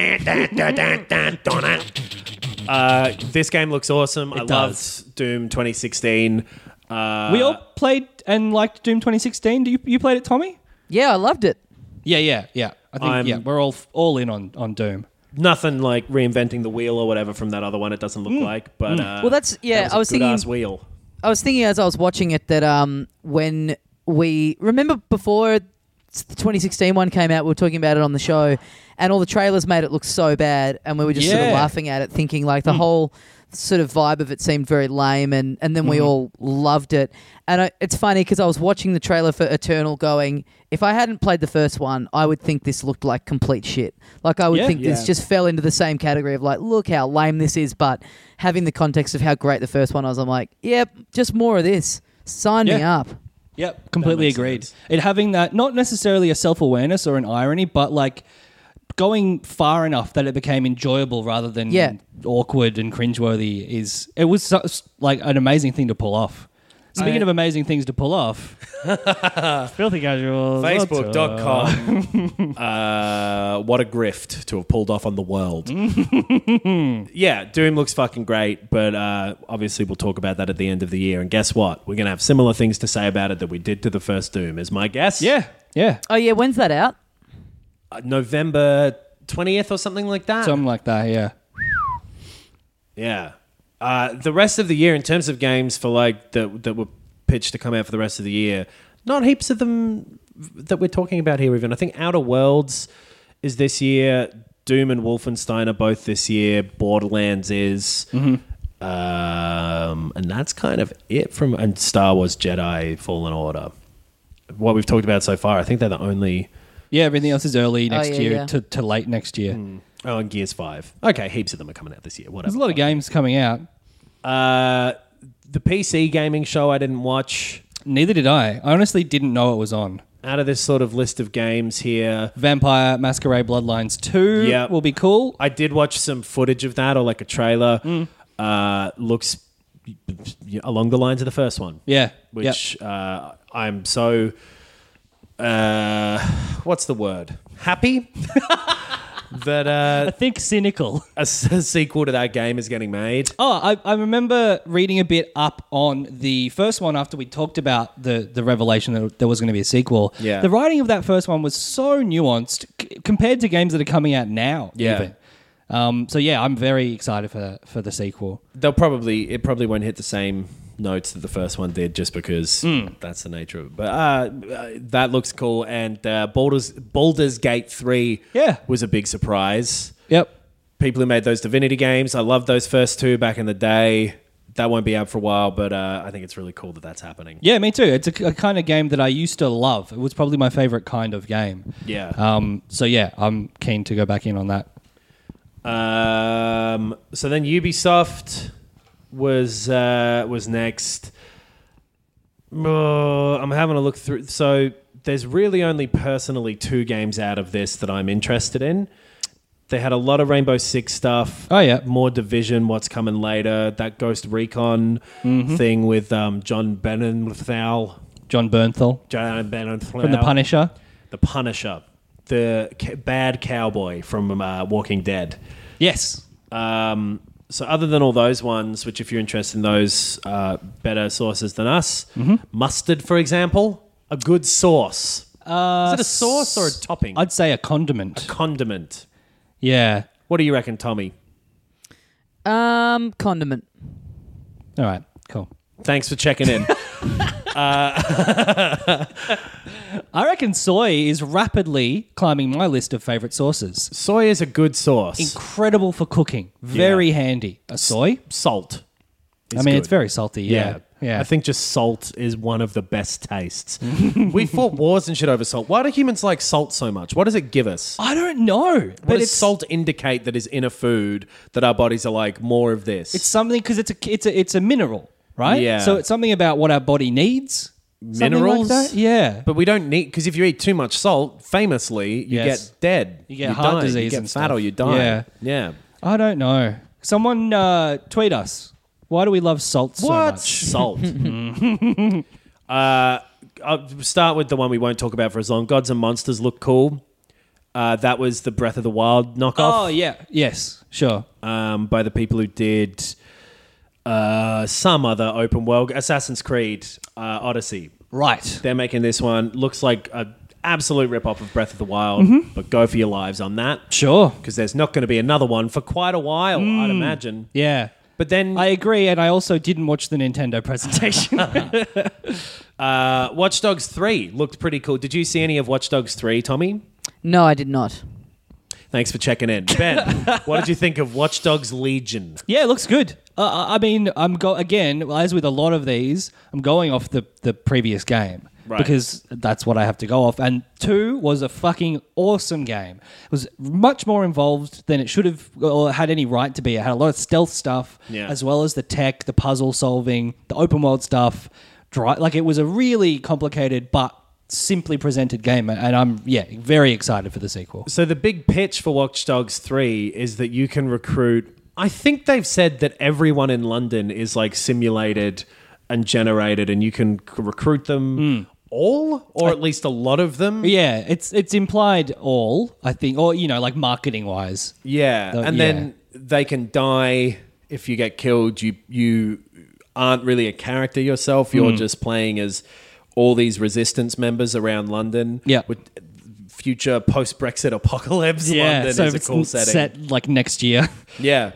This game looks awesome. I does. loved Doom 2016. We all played and liked Doom 2016. You played it, Tommy? Yeah, I loved it. Yeah. I think we're all in on Doom. Nothing like reinventing the wheel or whatever from that other one. It doesn't look like, but Well, that's that I was a thinking. good-ass wheel. I was thinking as I was watching it that when we remember before the 2016 one came out, we were talking about it on the show, and all the trailers made it look so bad, and we were just sort of laughing at it, thinking like the whole sort of vibe of it seemed very lame, and then we all loved it. And it's funny because I was watching the trailer for Eternal going, if I hadn't played the first one, I would think this looked like complete shit. Like I would think this just fell into the same category of like, look how lame this is, but having the context of how great the first one was, I'm like, yep, just more of this. Sign me up. Yep, completely makes agreed. sense. It having that, not necessarily a self-awareness or an irony, but like going far enough that it became enjoyable rather than awkward and cringeworthy it was like an amazing thing to pull off. Speaking of amazing things to pull off, Filthy Casuals. Facebook.com. What a grift to have pulled off on the world. Yeah, Doom looks fucking great, but obviously we'll talk about that at the end of the year. And guess what? We're going to have similar things to say about it that we did to the first Doom, is my guess. Yeah. Oh yeah, when's that out? November 20th or something like that. Something like that, yeah. Yeah. The rest of the year, in terms of games for like that were pitched to come out for the rest of the year, not heaps of them that we're talking about here. Even I think Outer Worlds is this year. Doom and Wolfenstein are both this year. Borderlands is, and that's kind of it from and Star Wars Jedi Fallen Order. What we've talked about so far, I think they're the only. Yeah, everything else is early next year yeah. To late next year. Oh, and Gears 5. Okay, heaps of them are coming out this year. Whatever. There's a lot of games coming out. The PC gaming show I didn't watch. Neither did I. I honestly didn't know it was on. Out of this sort of list of games here, Vampire Masquerade Bloodlines 2 will be cool. I did watch some footage of that or like a trailer. Looks along the lines of the first one. Yeah. Which I'm so... what's the word? Happy? that I think cynical. a sequel to that game is getting made. Oh, I remember reading a bit up on the first one after we talked about the revelation that there was going to be a sequel. Yeah. The writing of that first one was so nuanced compared to games that are coming out now. Yeah. Even. So yeah, I'm very excited for the sequel. It probably won't hit the same notes that the first one did just because that's the nature of it. But that looks cool. And Baldur's Gate 3 was a big surprise. Yep. People who made those Divinity games, I loved those first two back in the day. That won't be out for a while, but I think it's really cool that that's happening. Yeah, me too. It's a kind of game that I used to love. It was probably my favorite kind of game. Yeah. So yeah, I'm keen to go back in on that. So then Ubisoft was next. I'm having a look through. So there's really only personally 2 games out of this that I'm interested in. They had a lot of Rainbow Six stuff. Oh, yeah. More Division, what's coming later. That Ghost Recon thing with John Bernthal. John Bernthal. From The Punisher. The Punisher. The bad cowboy from Walking Dead. Yes. So other than all those ones, which if you're interested in those, better sources than us, mustard, for example, a good sauce. Is it a sauce or a topping? I'd say a condiment. Condiment. Yeah. What do you reckon, Tommy? Condiment. All right. Cool. Thanks for checking in. I reckon soy is rapidly climbing my list of favourite sauces. Soy is a good sauce. Incredible for cooking. Very handy. A soy? Salt. I mean, it's very salty. Yeah. I think just salt is one of the best tastes. We fought wars and shit over salt. Why do humans like salt so much? What does it give us? I don't know. What But does salt indicate that is in a food that our bodies are like more of this? it's something because it's a mineral, right? Yeah. So it's something about what our body needs. Something minerals. like that? Yeah. But we don't need, because if you eat too much salt, famously, you Yes. get dead. You get heart die. disease You get and fat stuff. or you die. Yeah. Yeah. I don't know. Someone tweet us. Why do we love salt so much? Salt. I'll start with the one we won't talk about for as long. Gods and Monsters look cool. That was the Breath of the Wild knockoff. Oh, yeah. Yes. Sure. By the people who did some other open world, Assassin's Creed Odyssey. Right. They're making this one. Looks like an absolute rip-off of Breath of the Wild, but go for your lives on that. Sure. Because there's not going to be another one for quite a while, I'd imagine. Yeah. But then I agree, and I also didn't watch the Nintendo presentation. Watch Dogs 3 looked pretty cool. Did you see any of Watch Dogs 3, Tommy? No, I did not. Thanks for checking in. Ben, what did you think of Watch Dogs Legion? Yeah, it looks good. I mean, again, as with a lot of these, I'm going off the previous game. Right. Because that's what I have to go off. And 2 was a fucking awesome game. It was much more involved than it should have or had any right to be. It had a lot of stealth stuff, as well as the tech, the puzzle solving, the open world stuff. Like, it was a really complicated but simply presented game. And I'm, very excited for the sequel. So the big pitch for Watch Dogs 3 is that you can recruit... I think they've said that everyone in London is like simulated and generated and you can recruit them... all, or at least a lot of them. Yeah, it's implied all, I think, or, like marketing wise. Yeah, and then they can die if you get killed. You aren't really a character yourself. You're just playing as all these resistance members around London. Yeah. With future post-Brexit apocalypse. London so is a it's cool setting. set like next year. Yeah.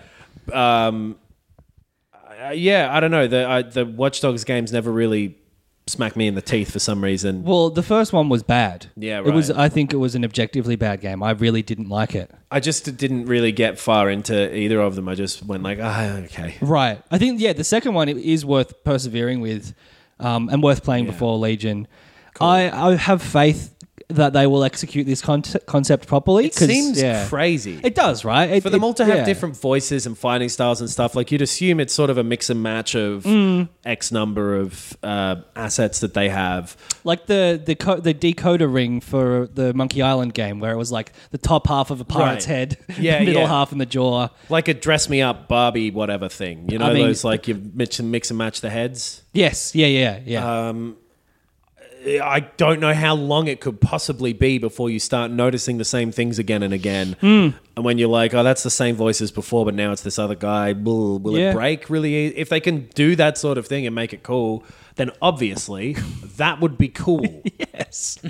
Yeah, I don't know. The Watch Dogs games never really smacked me in the teeth for some reason. Well, the first one was bad. Yeah, It was. right. I think it was an objectively bad game. I really didn't like it. I just didn't really get far into either of them. I just went like, okay. Right. I think the second one is worth persevering with, and worth playing before Legion. I have faith that they will execute this concept properly. It seems crazy. It does, right? For them all to have different voices and fighting styles and stuff, like you'd assume it's sort of a mix and match of X number of assets that they have. Like the decoder ring for the Monkey Island game, where it was like the top half of a pirate's head, Yeah, the middle yeah. half in the jaw. Like a dress me up Barbie whatever thing. You know, I mean- those like you mix and match the heads. Yes, yeah. I don't know how long it could possibly be before you start noticing the same things again and again. Hmm. And when you're like, oh, that's the same voice as before, but now it's this other guy. Will Yeah. it break really? If they can do that sort of thing and make it cool, then obviously that would be cool. Yes.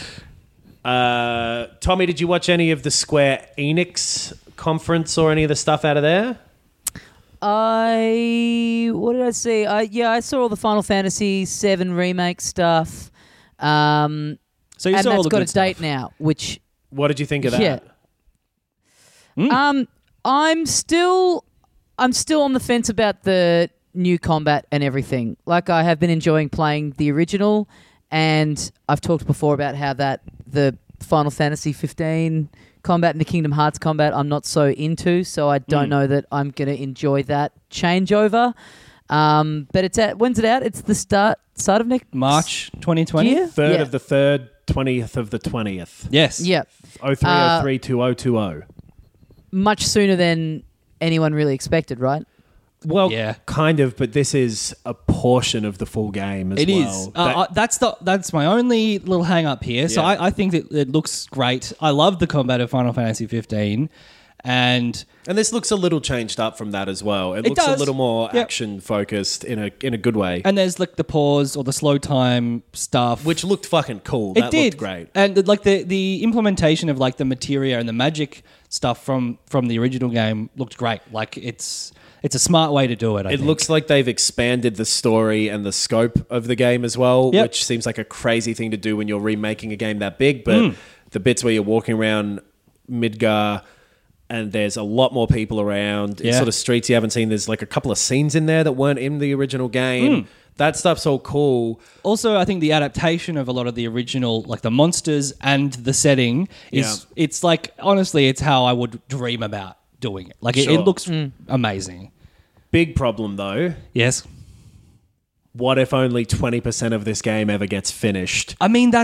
Tommy, did you watch any of the Square Enix conference or any of the stuff out of there? What did I see? I saw all the Final Fantasy VII remake stuff. So you and saw all that's the got good a date stuff. now, which What did you think of that? yeah. I'm still on the fence about the new combat and everything. Like, I have been enjoying playing the original, and I've talked before about how the Final Fantasy 15 combat and the Kingdom Hearts combat I'm not so into, so I don't know that I'm going to enjoy that changeover. But when's it out? It's the start of next March 2020. year? 3rd Yeah. of the 3rd, 20th of the 20th. Yes. Yeah. 03032020. Much sooner than anyone really expected, right? Well, Yeah. kind of, but this is a portion of the full game as It well. is. That's my only little hang up here. So Yeah. I think that it looks great. I love the combat of Final Fantasy 15, and And this looks a little changed up from that as well. It looks does. a little more Yep. action focused in a good way, there's like the pause or the slow time stuff, which looked fucking cool. it That did looked great. and like the implementation of like the materia and the magic stuff from the original game looked great. Like it's a smart way to do it. I It think. looks like they've expanded the story and the scope of the game as well, Yep. which seems like a crazy thing to do when you're remaking a game that big. But the bits where you're walking around Midgar and there's a lot more people around, Yeah. sort of streets you haven't seen. There's like a couple of scenes in there that weren't in the original game. That stuff's all cool. Also, I think the adaptation of a lot of the original, like the monsters and the setting, is it's like, honestly, it's how I would dream about doing it. Like it Sure. looks amazing. Big problem though. Yes. What if only 20% of this game ever gets finished? I mean,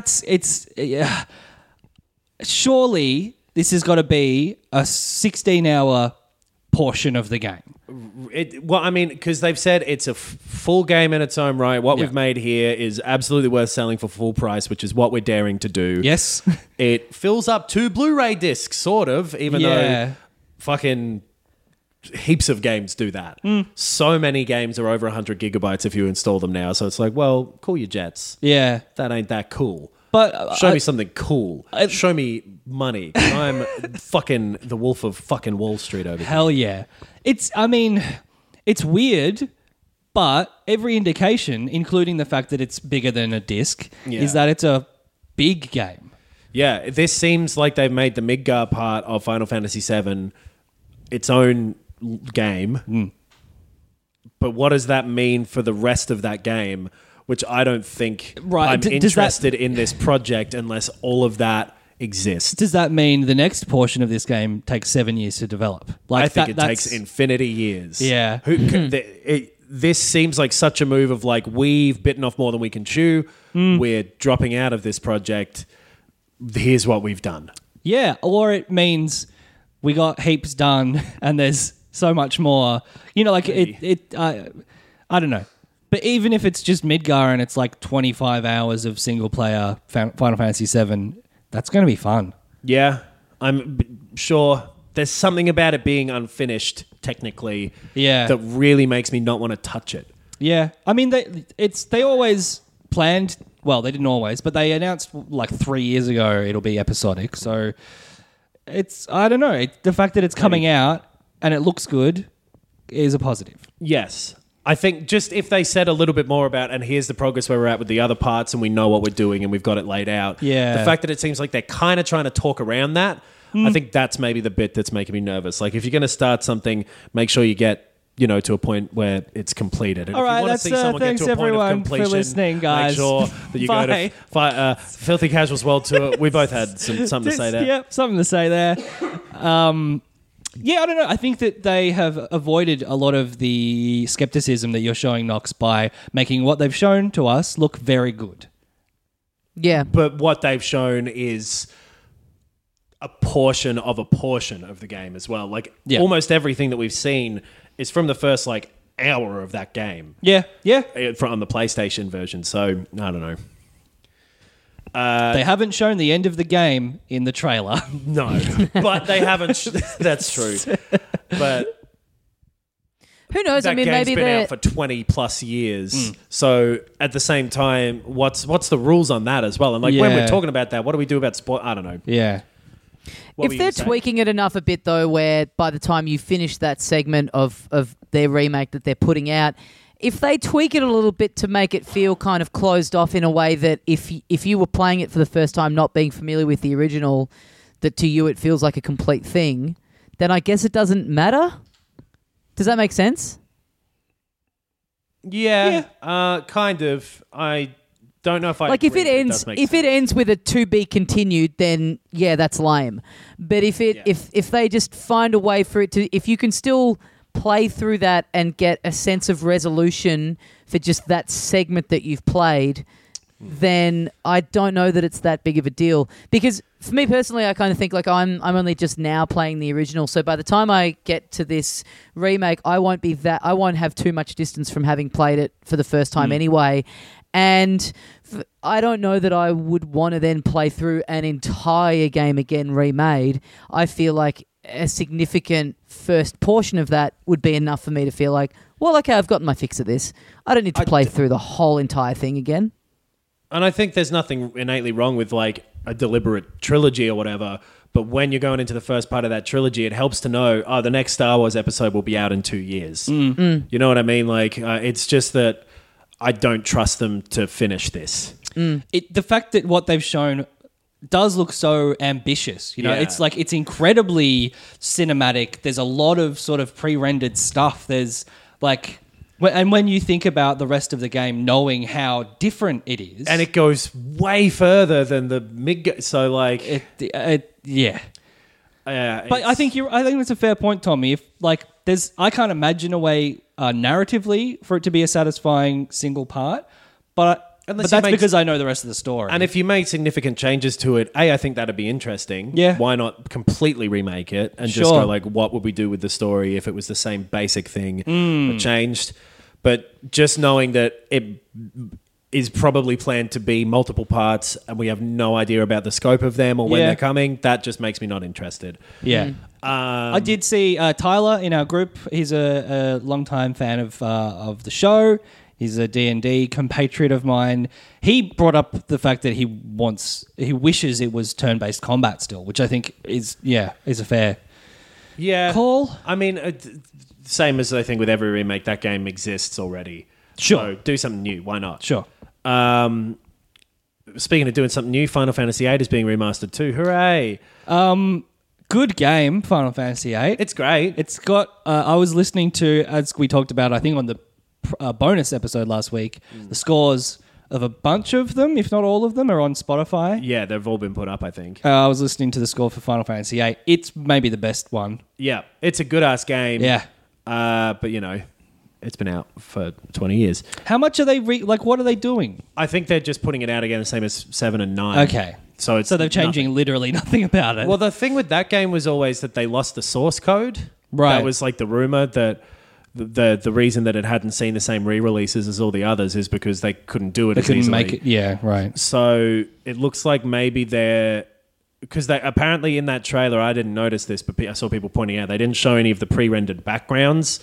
surely this has got to be a 16-hour portion of the game. Well, I mean, because they've said it's a full game in its own right. What Yeah. we've made here is absolutely worth selling for full price, which is what we're daring to do. Yes. It fills up 2 Blu-ray discs, sort of, even Yeah. though fucking heaps of games do that. So many games are over 100 gigabytes if you install them now. So it's like, well, cool your jets. Yeah. That ain't that cool. But Show me something cool. Show me money. 'Cause I'm fucking the wolf of fucking Wall Street over here. hell yeah. It's weird, but every indication, including the fact that it's bigger than a disc, Yeah. is that it's a big game. Yeah, this seems like they've made the Midgar part of Final Fantasy VII its own game. But what does that mean for the rest of that game? Which I don't think Right, I'm does that- interested in this project unless all of that exists. Does that mean the next portion of this game takes 7 years to develop? I think it that's- takes infinity years. Yeah. This seems like such a move of like, we've bitten off more than we can chew. We're dropping out of this project. Here's what we've done. Yeah, or it means we got heaps done and there's so much more. You know, like I don't know. But even if it's just Midgar and it's like 25 hours of single player Final Fantasy VII, that's going to be fun. Yeah, I'm sure there's something about it being unfinished technically Yeah. that really makes me not want to touch it. Yeah, I mean they always planned Well, they didn't always, but they announced like 3 years ago it'll be episodic. So it's, I don't know. The fact that it's coming out and it looks good is a positive. Yes. I think just if they said a little bit more about, and here's the progress where we're at with the other parts and we know what we're doing and we've got it laid out. Yeah. The fact that it seems like they're kind of trying to talk around that, I think that's maybe the bit that's making me nervous. Like if you're going to start something, make sure you get, to a point where it's completed. And All if you right, want to see someone thanks get to a point of everyone completion, for listening, guys. make sure that you go to Filthy Casuals World Tour. We both had something to say there. Yep, something to say there. Yeah, I don't know. I think that they have avoided a lot of the skepticism that you're showing, Knox, by making what they've shown to us look very good. Yeah. But what they've shown is a portion of the game as well. Like almost everything that we've seen is from the first hour of that game. Yeah. On the PlayStation version. So I don't know. They haven't shown the end of the game in the trailer. No, but they haven't. That's true. But who knows? that I mean, game's maybe been they're out for 20 plus years. So at the same time, what's the rules on that as well? And when we're talking about that, what do we do about sport? I don't know. Yeah. If they're tweaking it enough a bit, though, where by the time you finish that segment of their remake that they're putting out, if they tweak it a little bit to make it feel kind of closed off in a way that if you were playing it for the first time, not being familiar with the original, that to you it feels like a complete thing, then I guess it doesn't matter. Does that make sense? Yeah. Kind of. I don't know if I like if agree, it but ends does make if sense. it ends with a to be continued, then yeah, that's lame. But if they just find a way for it to, if you can still play through that and get a sense of resolution for just that segment that you've played, then I don't know that it's that big of a deal. Because for me personally, I kind of think like I'm only just now playing the original, so by the time I get to this remake, I won't have too much distance from having played it for the first time anyway. And I don't know that I would want to then play through an entire game again remade. I feel like a significant first portion of that would be enough for me to feel like, well, okay, I've gotten my fix of this. I don't need to play through the whole entire thing again. And I think there's nothing innately wrong with like a deliberate trilogy or whatever. But when you're going into the first part of that trilogy, it helps to know, the next Star Wars episode will be out in 2 years. You know what I mean? Like, it's just that I don't trust them to finish this. The fact that what they've shown does look so ambitious. Yeah. It's like it's incredibly cinematic. There's a lot of sort of pre-rendered stuff. There's like... And when you think about the rest of the game, knowing how different it is... And it goes way further than the mid... So, like... yeah. But I think that's a fair point, Tommy. If like I can't imagine a way narratively for it to be a satisfying single part, but that's because I know the rest of the story. And if you make significant changes to it, I think that'd be interesting. Yeah. Why not completely remake it and just go like, what would we do with the story if it was the same basic thing but changed? But just knowing that it is probably planned to be multiple parts and we have no idea about the scope of them or when they're coming, that just makes me not interested. Yeah. I did see Tyler in our group. He's a longtime fan of the show. He's a D&D compatriot of mine. He brought up the fact that he wishes it was turn-based combat still, which I think is a fair call. I mean, same as I think with every remake, that game exists already. Sure. So do something new. Why not? Sure. Speaking of doing something new, Final Fantasy VIII is being remastered too. Hooray! Good game, Final Fantasy VIII. It's great. It's got... I was listening to, as we talked about, I think on the bonus episode last week, the scores of a bunch of them, if not all of them, are on Spotify. Yeah, they've all been put up, I think. I was listening to the score for Final Fantasy VIII. It's maybe the best one. Yeah, it's a good-ass game. Yeah. But, it's been out for 20 years. How much are they... what are they doing? I think they're just putting it out again the same as 7 and 9. Okay. So they're changing literally nothing about it. Well, the thing with that game was always that they lost the source code. Right. That was like the rumor that... The reason that it hadn't seen the same re-releases as all the others is because they couldn't do it they as couldn't easily. make it. Yeah, right. So it looks like maybe because they apparently in that trailer, I didn't notice this, but I saw people pointing out they didn't show any of the pre-rendered backgrounds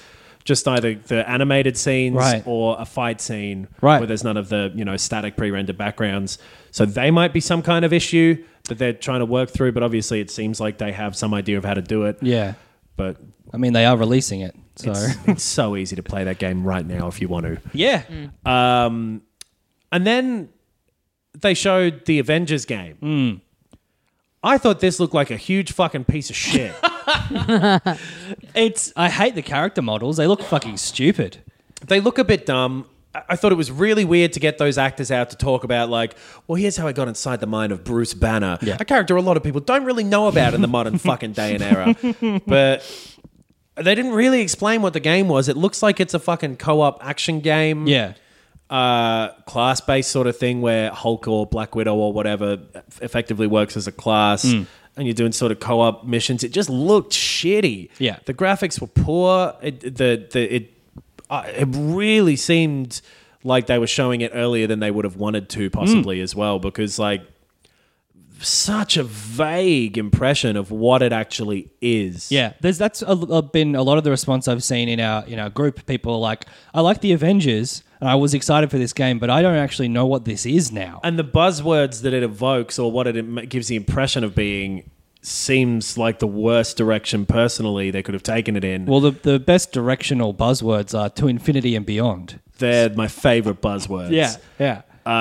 just either the animated scenes Right. or a fight scene Right. where there's none of the static pre-rendered backgrounds. So they might be some kind of issue that they're trying to work through, but obviously it seems like they have some idea of how to do it. Yeah. But I mean, they are releasing it. So it's so easy to play that game right now if you want to. yeah. And then they showed the Avengers game. I thought this looked like a huge fucking piece of shit. I hate the character models. They look fucking stupid. They look a bit dumb. I thought it was really weird to get those actors out to talk about, like, well, here's how I got inside the mind of Bruce Banner. Yeah. A character a lot of people don't really know about in the modern fucking day and era. But they didn't really explain what the game was. It looks like it's a fucking co-op action game. Yeah. Class-based sort of thing where Hulk or Black Widow or whatever effectively works as a class. And you're doing sort of co-op missions. It just looked shitty. Yeah. The graphics were poor. It really seemed like they were showing it earlier than they would have wanted to, possibly as well, because like such a vague impression of what it actually is. Yeah, that's been a lot of the response I've seen in our group. People are like, I like the Avengers and I was excited for this game, but I don't actually know what this is now. And the buzzwords that it evokes or what it gives the impression of being seems like the worst direction personally they could have taken it in. Well, the best directional buzzwords are to infinity and beyond. They're my favorite buzzwords. Yeah.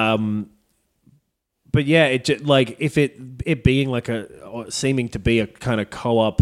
But yeah, if it being like or seeming to be a kind of co-op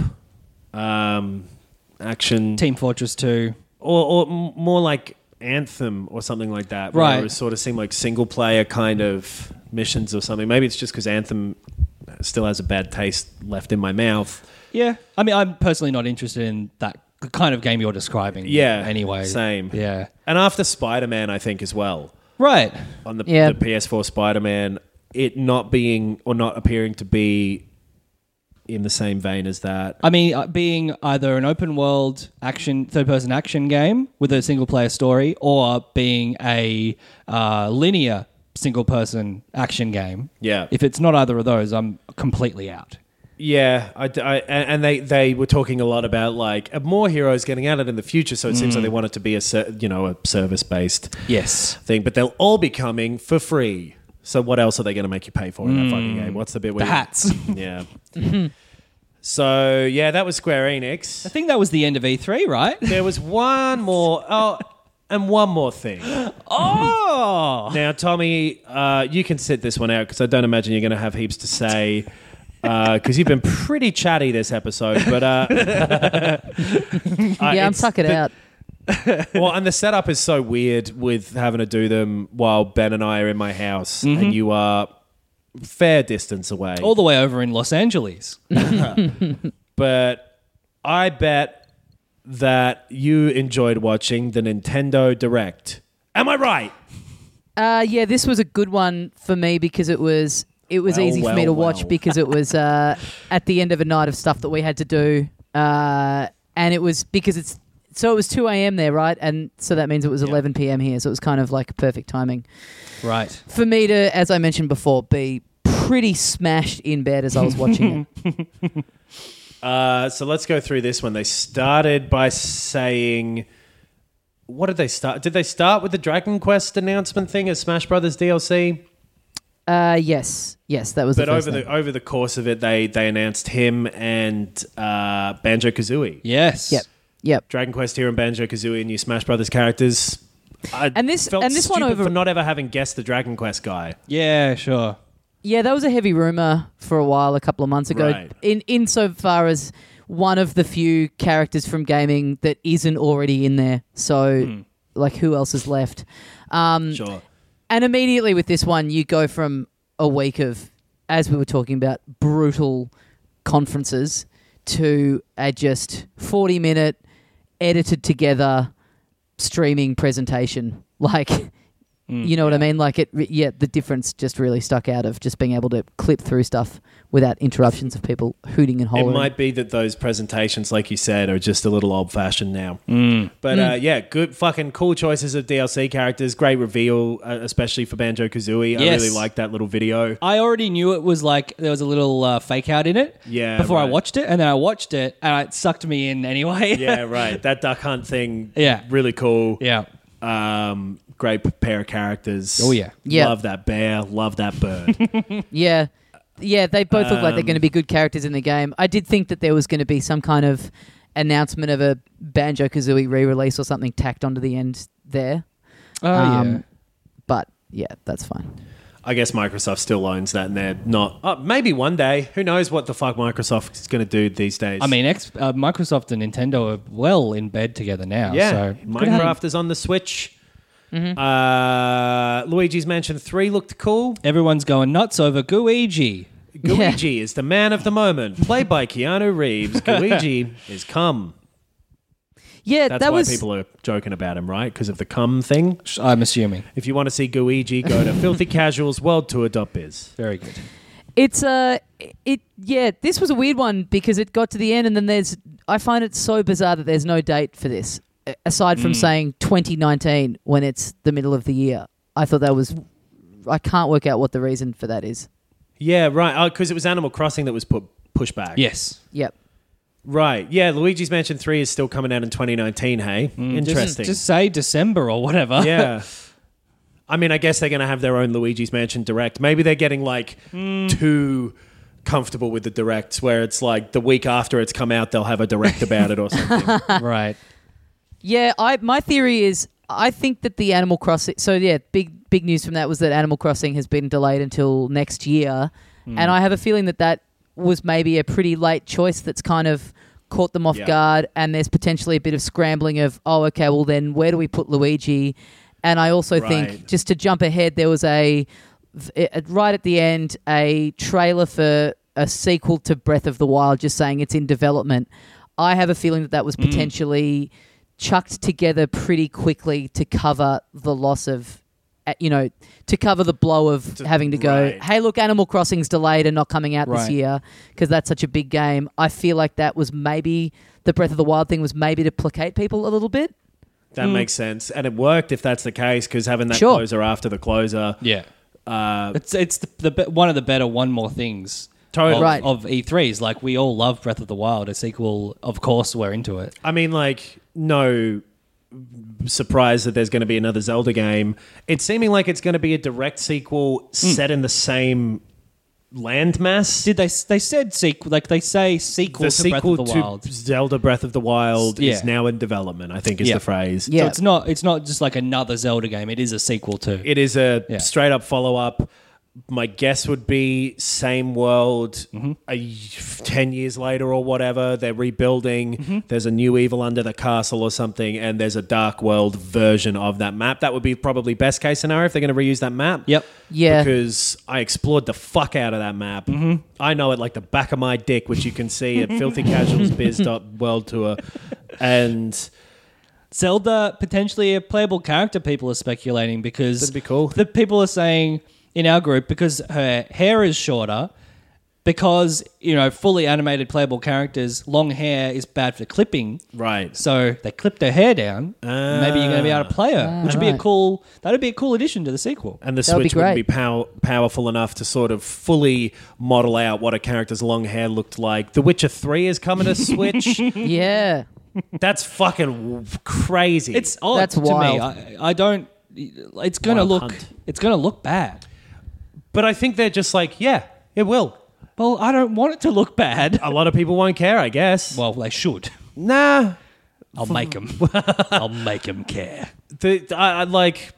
action Team Fortress 2. or more like Anthem or something like that, where Right. it sort of seemed like single player kind of missions or something. Maybe it's just because Anthem still has a bad taste left in my mouth. Yeah. I mean, I'm personally not interested in that kind of game you're describing. Yeah, Anyway. same. Yeah. And after Spider-Man, I think as well, Right. on the Yeah. PS4 Spider-Man, it not being or not appearing to be in the same vein as that. I mean, being either an open world third-person action game with a single-player story, or being a linear single-person action game. Yeah. If it's not either of those, I'm completely out. Yeah, and they were talking a lot about like more heroes getting at it in the future. So it seems like they want it to be a service-based Yes. thing, but they'll all be coming for free. So what else are they going to make you pay for in that fucking game? What's the bit where The hats. Yeah. So yeah, that was Square Enix. I think that was the end of E3, right? There was one more. And one more thing. Oh! Now, Tommy, you can sit this one out because I don't imagine you're going to have heaps to say because you've been pretty chatty this episode. But I'm tuck it out. Well, and the setup is so weird with having to do them while Ben and I are in my house and you are fair distance away. All the way over in Los Angeles. But I bet that you enjoyed watching the Nintendo Direct. Am I right? Yeah, this was a good one for me because it was easy for me to watch because it was at the end of a night of stuff that we had to do, and it was because it was 2 a.m. there, right? And so that means it was 11 p.m. here, so it was kind of like perfect timing Right. for me to, as I mentioned before, be pretty smashed in bed as I was watching it. So let's go through this one. They started by saying, what did they start? Did they start with the Dragon Quest announcement thing as Smash Brothers DLC? Yes, that was But the first thing. over the course of it, they announced him and Banjo-Kazooie. Yes. Yep. Dragon Quest here and Banjo-Kazooie, new Smash Brothers characters. And this felt one stupid over for not ever having guessed the Dragon Quest guy. Yeah, sure. Yeah, that was a heavy rumor for a while, a couple of months ago. Right. Insofar as one of the few characters from gaming that isn't already in there. So, like, who else is left? Sure. And immediately with this one, you go from a week of, as we were talking about, brutal conferences to a just 40-minute edited together streaming presentation. Like, You know what I mean? Like the difference just really stuck out of just being able to clip through stuff without interruptions of people hooting and hollering. It might be that those presentations, like you said, are just a little old-fashioned now. But yeah, good fucking cool choices of DLC characters. Great reveal, especially for Banjo-Kazooie. I really liked that little video. I already knew it was like there was a little fake out in it before I watched it, and then I watched it and it sucked me in anyway. Yeah, right. That Duck Hunt thing, Yeah. really cool. Yeah. Great pair of characters. Oh, yeah. Yeah. Love that bear. Love that bird. Yeah. Yeah, they both look like they're going to be good characters in the game. I did think that there was going to be some kind of announcement of a Banjo-Kazooie re-release or something tacked onto the end there. Yeah. But, yeah, that's fine. I guess Microsoft still owns that and they're not... maybe one day. Who knows what the fuck Microsoft is going to do these days. I mean, Microsoft and Nintendo are well in bed together now. Yeah, So Minecraft is on the Switch. Luigi's Mansion 3 looked cool. everyone's going nuts over Gooigi. Luigi is the man of the moment. Played by Keanu Reeves. Luigi is cum. Yeah, That's that why was... people are joking about him, right? Because of the cum thing. I'm assuming. If you want to see Luigi, go to Filthy Casuals World Tour.biz. Very good. It's this was a weird one because it got to the end and then I find it so bizarre that there's no date for this aside from saying 2019 when it's the middle of the year. I thought that was... I can't work out what the reason for that is. Yeah, right. Because it was Animal Crossing that was pushed back. Yes. Yep. Right. Yeah, Luigi's Mansion 3 is still coming out in 2019, hey? Interesting. Just say December or whatever. Yeah. I mean, I guess they're going to have their own Luigi's Mansion Direct. Maybe they're getting like too comfortable with the Directs where it's like the week after it's come out, they'll have a Direct about it or something. Right. Yeah, my theory is I think that the Animal Crossing... So, yeah, big news from that was that Animal Crossing has been delayed until next year. And I have a feeling that was maybe a pretty late choice that's kind of caught them off guard, and there's potentially a bit of scrambling of, oh, okay, well then where do we put Luigi? And I also think, just to jump ahead, there was right at the end, a trailer for a sequel to Breath of the Wild just saying it's in development. I have a feeling that was potentially chucked together pretty quickly to cover the loss of... to cover the blow of having to go, hey, look, Animal Crossing's delayed and not coming out this year because that's such a big game. I feel like that was maybe, the Breath of the Wild thing was maybe to placate people a little bit. That makes sense. And it worked if that's the case because having that closer after the closer. Yeah. It's the one of the better one more things of E3s. Like, we all love Breath of the Wild. A sequel, of course, we're into it. I mean, like, no... surprised that there's going to be another Zelda game. It's seeming like it's going to be a direct sequel set in the same landmass. Did they said sequel? Like they say sequel the to Breath sequel of the to Wild. Zelda Breath of the Wild is now in development, I think is the phrase. Yeah. So it's not just like another Zelda game. It is a sequel too. It is a straight up follow up. My guess would be same world 10 years later or whatever. They're rebuilding. There's a new evil under the castle or something, and there's a Dark World version of that map. That would be probably best case scenario if they're going to reuse that map. Yep. Yeah. Because I explored the fuck out of that map. I know it like the back of my dick, which you can see at filthycasualsbiz.world tour. And... Zelda, potentially a playable character, people are speculating because... That'd be cool. The people are saying... in our group, because her hair is shorter, because, fully animated playable characters, long hair is bad for clipping. Right. So they clipped her hair down. Maybe you're going to be able to play her, which would be that'd be a cool addition to the sequel. And the That would be Switch wouldn't be great. powerful enough to sort of fully model out what a character's long hair looked like. The Witcher 3 is coming to Switch. Yeah. That's fucking crazy. It's odd That's to wild. me. I don't... It's going to Wild look... Hunt. It's going to look bad. But I think they're just like, yeah, it will. Well, I don't want it to look bad. A lot of people won't care, I guess. Well, they should. Nah. I'll make them. I'll make them care. I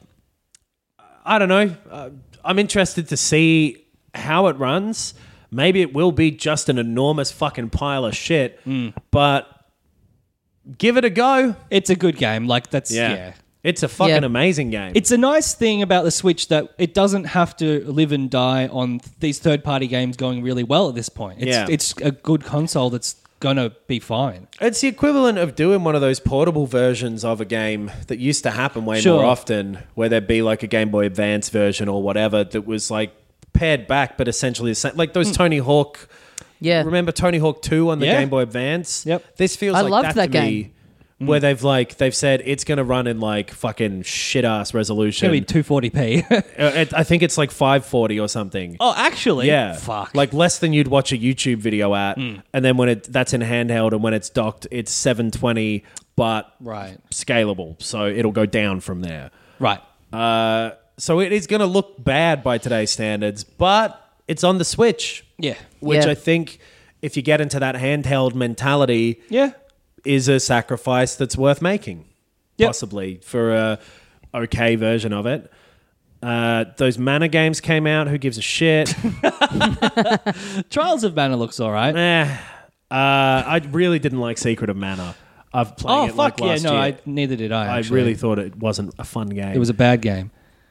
don't know. I'm interested to see how it runs. Maybe it will be just an enormous fucking pile of shit, but give it a go. It's a good game. Like, that's... yeah. It's a fucking Yeah. amazing game. It's a nice thing about the Switch that it doesn't have to live and die on these third-party games going really well at this point. It's a good console that's gonna be fine. It's the equivalent of doing one of those portable versions of a game that used to happen way Sure. more often, where there'd be like a Game Boy Advance version or whatever that was like pared back, but essentially the same. Like those Tony Hawk. Yeah. Remember Tony Hawk 2 on the Yeah. Game Boy Advance? Yep. This feels I like loved that that to me, game. where they've said it's going to run in like fucking shit ass It's resolution. gonna be 240p. I think it's like 540 or something. Oh, actually? Yeah, Fuck. like less than you'd watch a YouTube video at, and then when that's in handheld and when it's docked, it's 720, but Right. scalable, so it'll go down from there. Right. So it is going to look bad by today's standards, but it's on the Switch, Yeah. which Yeah. I think if you get into that handheld mentality, Yeah. is a sacrifice that's worth making, Yep. possibly for a okay version of it. Those Mana games came out. Who gives a shit? Trials of Mana looks all right. I really didn't like Secret of Mana. I've played Oh, it fuck like last yeah. No, year. neither did I. I actually. really thought it wasn't a fun game. It was a bad game.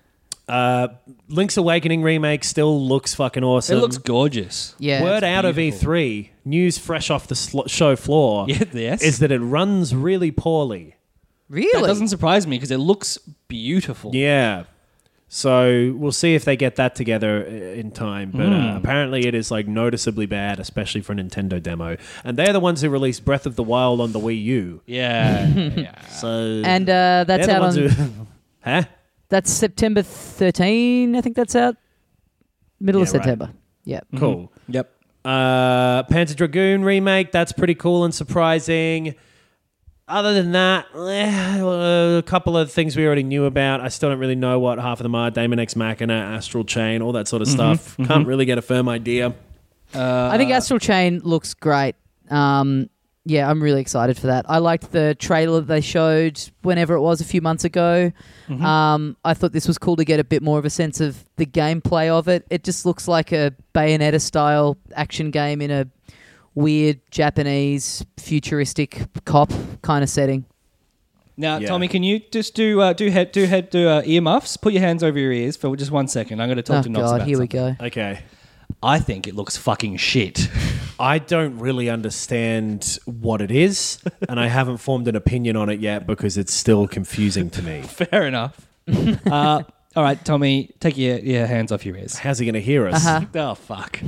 Link's Awakening remake still looks fucking awesome. It looks gorgeous. Yeah. Word out of E3, news fresh off the show floor, Yeah, yes. is that it runs really poorly. Really? That doesn't surprise me because it looks beautiful. Yeah. So we'll see if they get that together in time. But apparently it is like noticeably bad, especially for a Nintendo demo. And they're the ones who released Breath of the Wild on the Wii U. Yeah. Yeah. So And they're that's the out ones on. who- huh? That's September 13. I think that's out. Middle of Yeah, right. September. Yeah. Cool. Yep. Panzer Dragoon remake, that's pretty cool and surprising. Other than that, a couple of things we already knew about. I still don't really know what half of them are. Daemon X Machina, Astral Chain, all that sort of stuff. Can't really get a firm idea. I think Astral Chain looks great. Yeah, I'm really excited for that. I liked the trailer that they showed whenever it was a few months ago. I thought this was cool to get a bit more of a sense of the gameplay of it. It just looks like a Bayonetta-style action game in a weird Japanese futuristic cop kind of setting. Now, Yeah. Tommy, can you just do earmuffs? Put your hands over your ears for just 1 second. I'm going to talk Oh to Knox God, about here we something. go. Okay. I think it looks fucking shit. I don't really understand what it is, and I haven't formed an opinion on it yet because it's still confusing to me. Fair enough. All right, Tommy, take your hands off your ears. How's he going to hear us? Oh, fuck.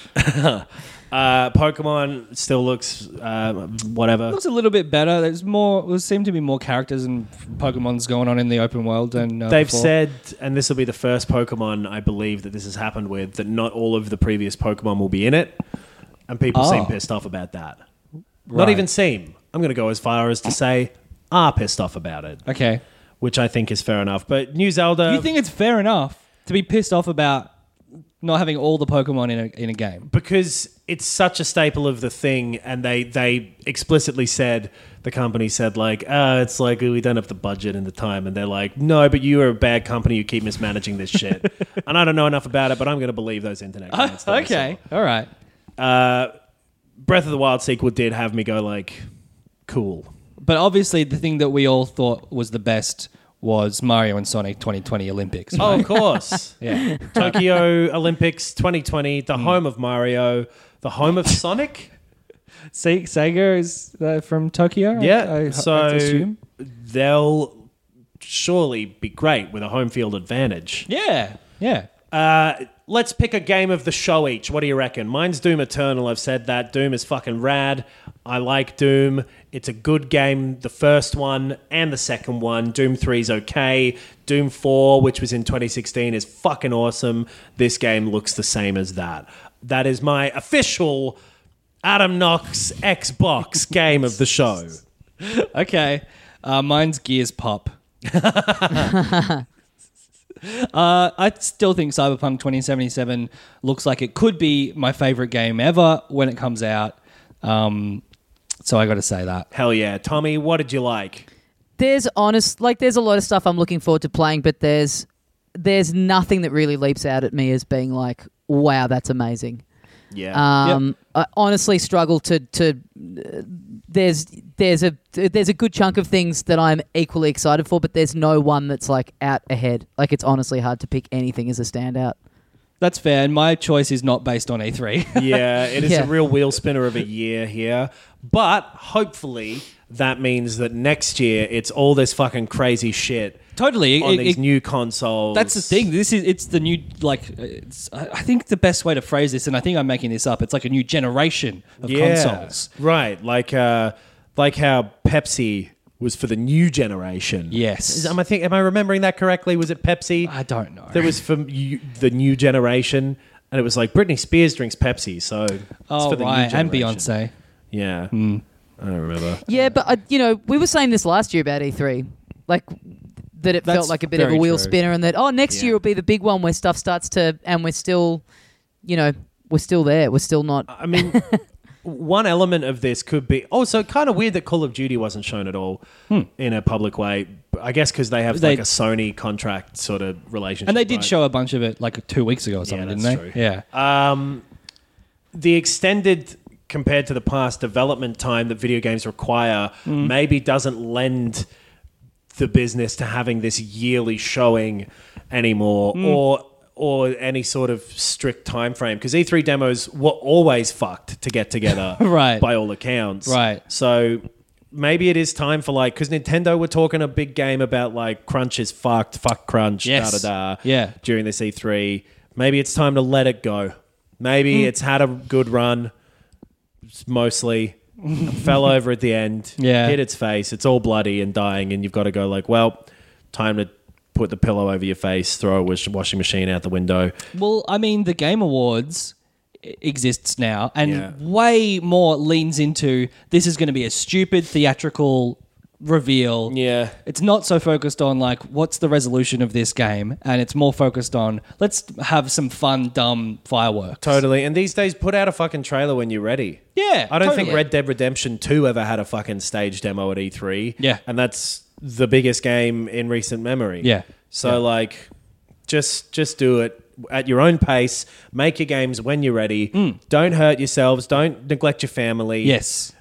Pokemon still looks whatever. Looks a little bit better. There seem to be more characters and Pokemons going on in the open world than They've before. said, and this will be the first Pokemon I believe that this has happened with, that not all of the previous Pokemon will be in it, and people seem pissed off about that. Not Right. even seem. I'm going to go as far as to say are pissed off about it, Okay. which I think is fair enough. But New Zelda, You think it's fair enough to be pissed off about not having all the Pokemon in a game? because it's such a staple of the thing, and they explicitly said, the company said like, it's like we don't have the budget and the time, and they're like, no, but you are a bad company, you keep mismanaging this shit. And I don't know enough about it, but I'm going to believe those internet comments that I saw. Okay. All right. Breath of the Wild sequel did have me go like, cool. But obviously, the thing that we all thought was the best was Mario and Sonic 2020 Olympics. Oh, of course. Yeah. Tokyo Olympics 2020, the home of Mario, the home of Sonic. Sega is from Tokyo? Yeah, I so assume. they'll surely be great with a home field advantage. Yeah. Yeah. Let's pick a game of the show each. What do you reckon? Mine's Doom Eternal. I've said that. Doom is fucking rad. I like Doom. It's a good game, the first one and the second one. Doom 3 is okay. Doom 4, which was in 2016, is fucking awesome. This game looks the same as that. That is my official Adam Knox Xbox game of the show. Okay. Mine's Gears Pop. I still think Cyberpunk 2077 looks like it could be my favorite game ever when it comes out. So I got to say that. Hell yeah. Tommy, what did you like? There's a lot of stuff I'm looking forward to playing, but there's nothing that really leaps out at me as being like, wow, that's amazing. Yeah. I honestly struggle to there's a good chunk of things that I'm equally excited for, but there's no one that's like out ahead. Like, it's honestly hard to pick anything as a standout. That's fair. And my choice is not based on E3. Yeah, it is Yeah. a real wheel spinner of a year here. But hopefully that means that next year it's all this fucking crazy shit Totally. on these new consoles. That's the thing. It's the new, I think the best way to phrase this, and I think I'm making this up, it's like a new generation of consoles. Right. Like how Pepsi was for the new generation. Yes. Am I remembering that correctly? Was it Pepsi? I don't know. That was for the new generation, and it was like Britney Spears drinks Pepsi, so it's for the new generation. And Beyonce. Yeah. I don't remember. Yeah, but we were saying this last year about E3, like that it That's felt like a bit of a very wheel true. spinner, and that next year will be the big one where stuff starts to, and we're still, we're still there. We're still not. I mean, one element of this could be also kind of weird that Call of Duty wasn't shown at all in a public way. I guess because they have like a Sony contract sort of relationship. And they did right? show a bunch of it like 2 weeks ago or something, Yeah, didn't that's they? true. Yeah. The extended compared to the past development time that video games require maybe doesn't lend the business to having this yearly showing anymore or any sort of strict time frame, because E3 demos were always fucked to get together Right. by all accounts. Right. So maybe it is time for because Nintendo were talking a big game about crunch is fucked, fuck crunch, Yes. da-da-da, Yeah. during this E3. Maybe it's time to let it go. Maybe it's had a good run, mostly. Fell over at the end, Yeah. hit its face. It's all bloody and dying, and you've got to go time to put the pillow over your face, throw a washing machine out the window. Well, I mean, the Game Awards exists now, and Yeah. way more leans into this is going to be a stupid theatrical reveal. Yeah. It's not so focused on what's the resolution of this game, and it's more focused on let's have some fun, dumb fireworks. Totally. And these days, put out a fucking trailer when you're ready. Yeah, I don't think totally. Red Dead Redemption 2 ever had a fucking stage demo at E3. Yeah. And that's the biggest game in recent memory. Yeah. So, just do it at your own pace. Make your games when you're ready. Don't hurt yourselves. Don't neglect your family. Yes.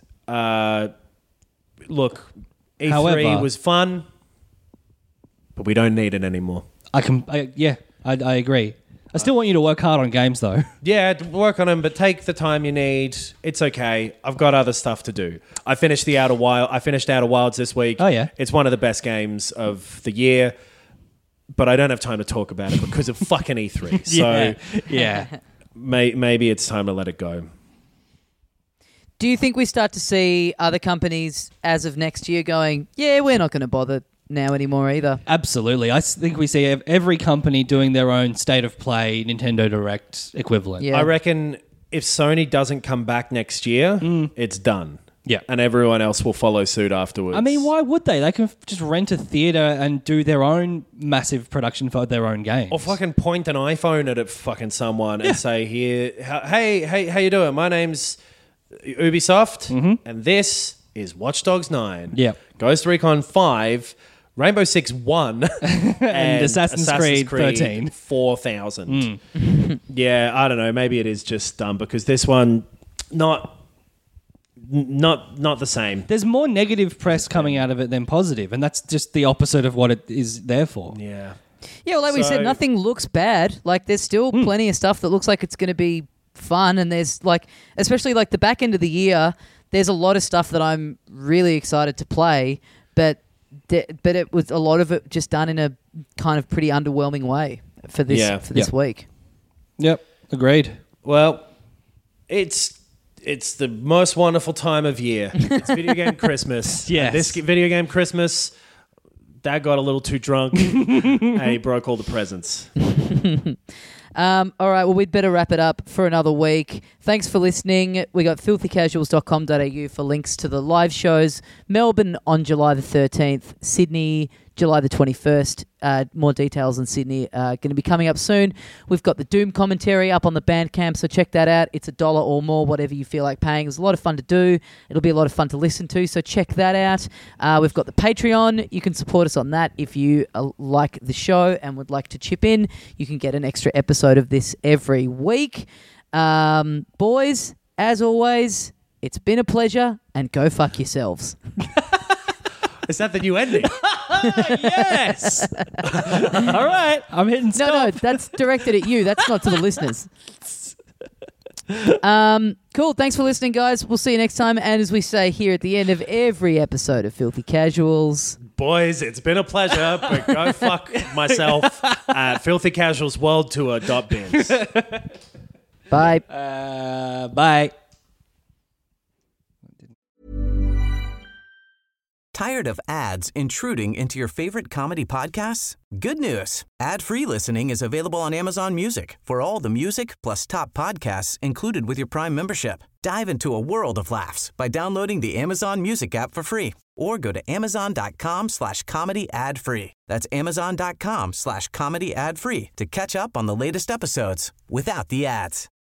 Look, E3 However- was fun, but we don't need it anymore. I agree. I still want you to work hard on games, though. Yeah, work on them, but take the time you need. It's okay. I've got other stuff to do. I finished Outer Wilds this week. Oh, yeah? It's one of the best games of the year, but I don't have time to talk about it because of fucking E3. So yeah. maybe it's time to let it go. Do you think we start to see other companies as of next year going, yeah, we're not going to bother now anymore either? Absolutely. I think we see every company doing their own State of Play, Nintendo Direct equivalent. Yeah. I reckon if Sony doesn't come back next year, it's done. Yeah. And everyone else will follow suit afterwards. I mean, why would they? They can just rent a theater and do their own massive production for their own games. Or fucking point an iPhone at fucking someone and say, "Here, hey, how you doing? My name's Ubisoft, and this is Watch Dogs 9, Yep. Ghost Recon 5, Rainbow Six 1, and Assassin's Creed 13. 4000." Yeah, I don't know. Maybe it is just dumb because this one, not the same. There's more negative press coming out of it than positive, and that's just the opposite of what it is there for. Yeah. Yeah, well, like we said, So- nothing looks bad. There's still plenty of stuff that looks like it's going to be fun, and there's especially the back end of the year, there's a lot of stuff that I'm really excited to play, but it was a lot of it just done in a kind of pretty underwhelming way for this week. Yep, agreed. Well, it's the most wonderful time of year. It's video game Christmas. Yes. And this video game Christmas, Dad got a little too drunk and he broke all the presents. All right, well, we'd better wrap it up for another week. Thanks for listening. We got filthycasuals.com.au for links to the live shows. Melbourne on July the 13th, Sydney July the 21st. More details on Sydney are going to be coming up soon. We've got the Doom commentary up on the Bandcamp, so check that out. It's $1 or more, whatever you feel like paying. It's a lot of fun to do. It'll be a lot of fun to listen to, so check that out. We've got the Patreon. You can support us on that if you like the show and would like to chip in. You can get an extra episode of this every week. Boys, as always, it's been a pleasure, and go fuck yourselves. Is that the new ending? Yes! All right, I'm hitting stop. No, that's directed at you. That's not to the listeners. Cool. Thanks for listening, guys. We'll see you next time. And as we say here at the end of every episode of Filthy Casuals, boys, it's been a pleasure, but go fuck myself at Filthy Casuals World Tour.biz. bye. Bye. Tired of ads intruding into your favorite comedy podcasts? Good news. Ad-free listening is available on Amazon Music for all the music plus top podcasts included with your Prime membership. Dive into a world of laughs by downloading the Amazon Music app for free or go to amazon.com/comedy ad-free. That's amazon.com/comedy ad-free to catch up on the latest episodes without the ads.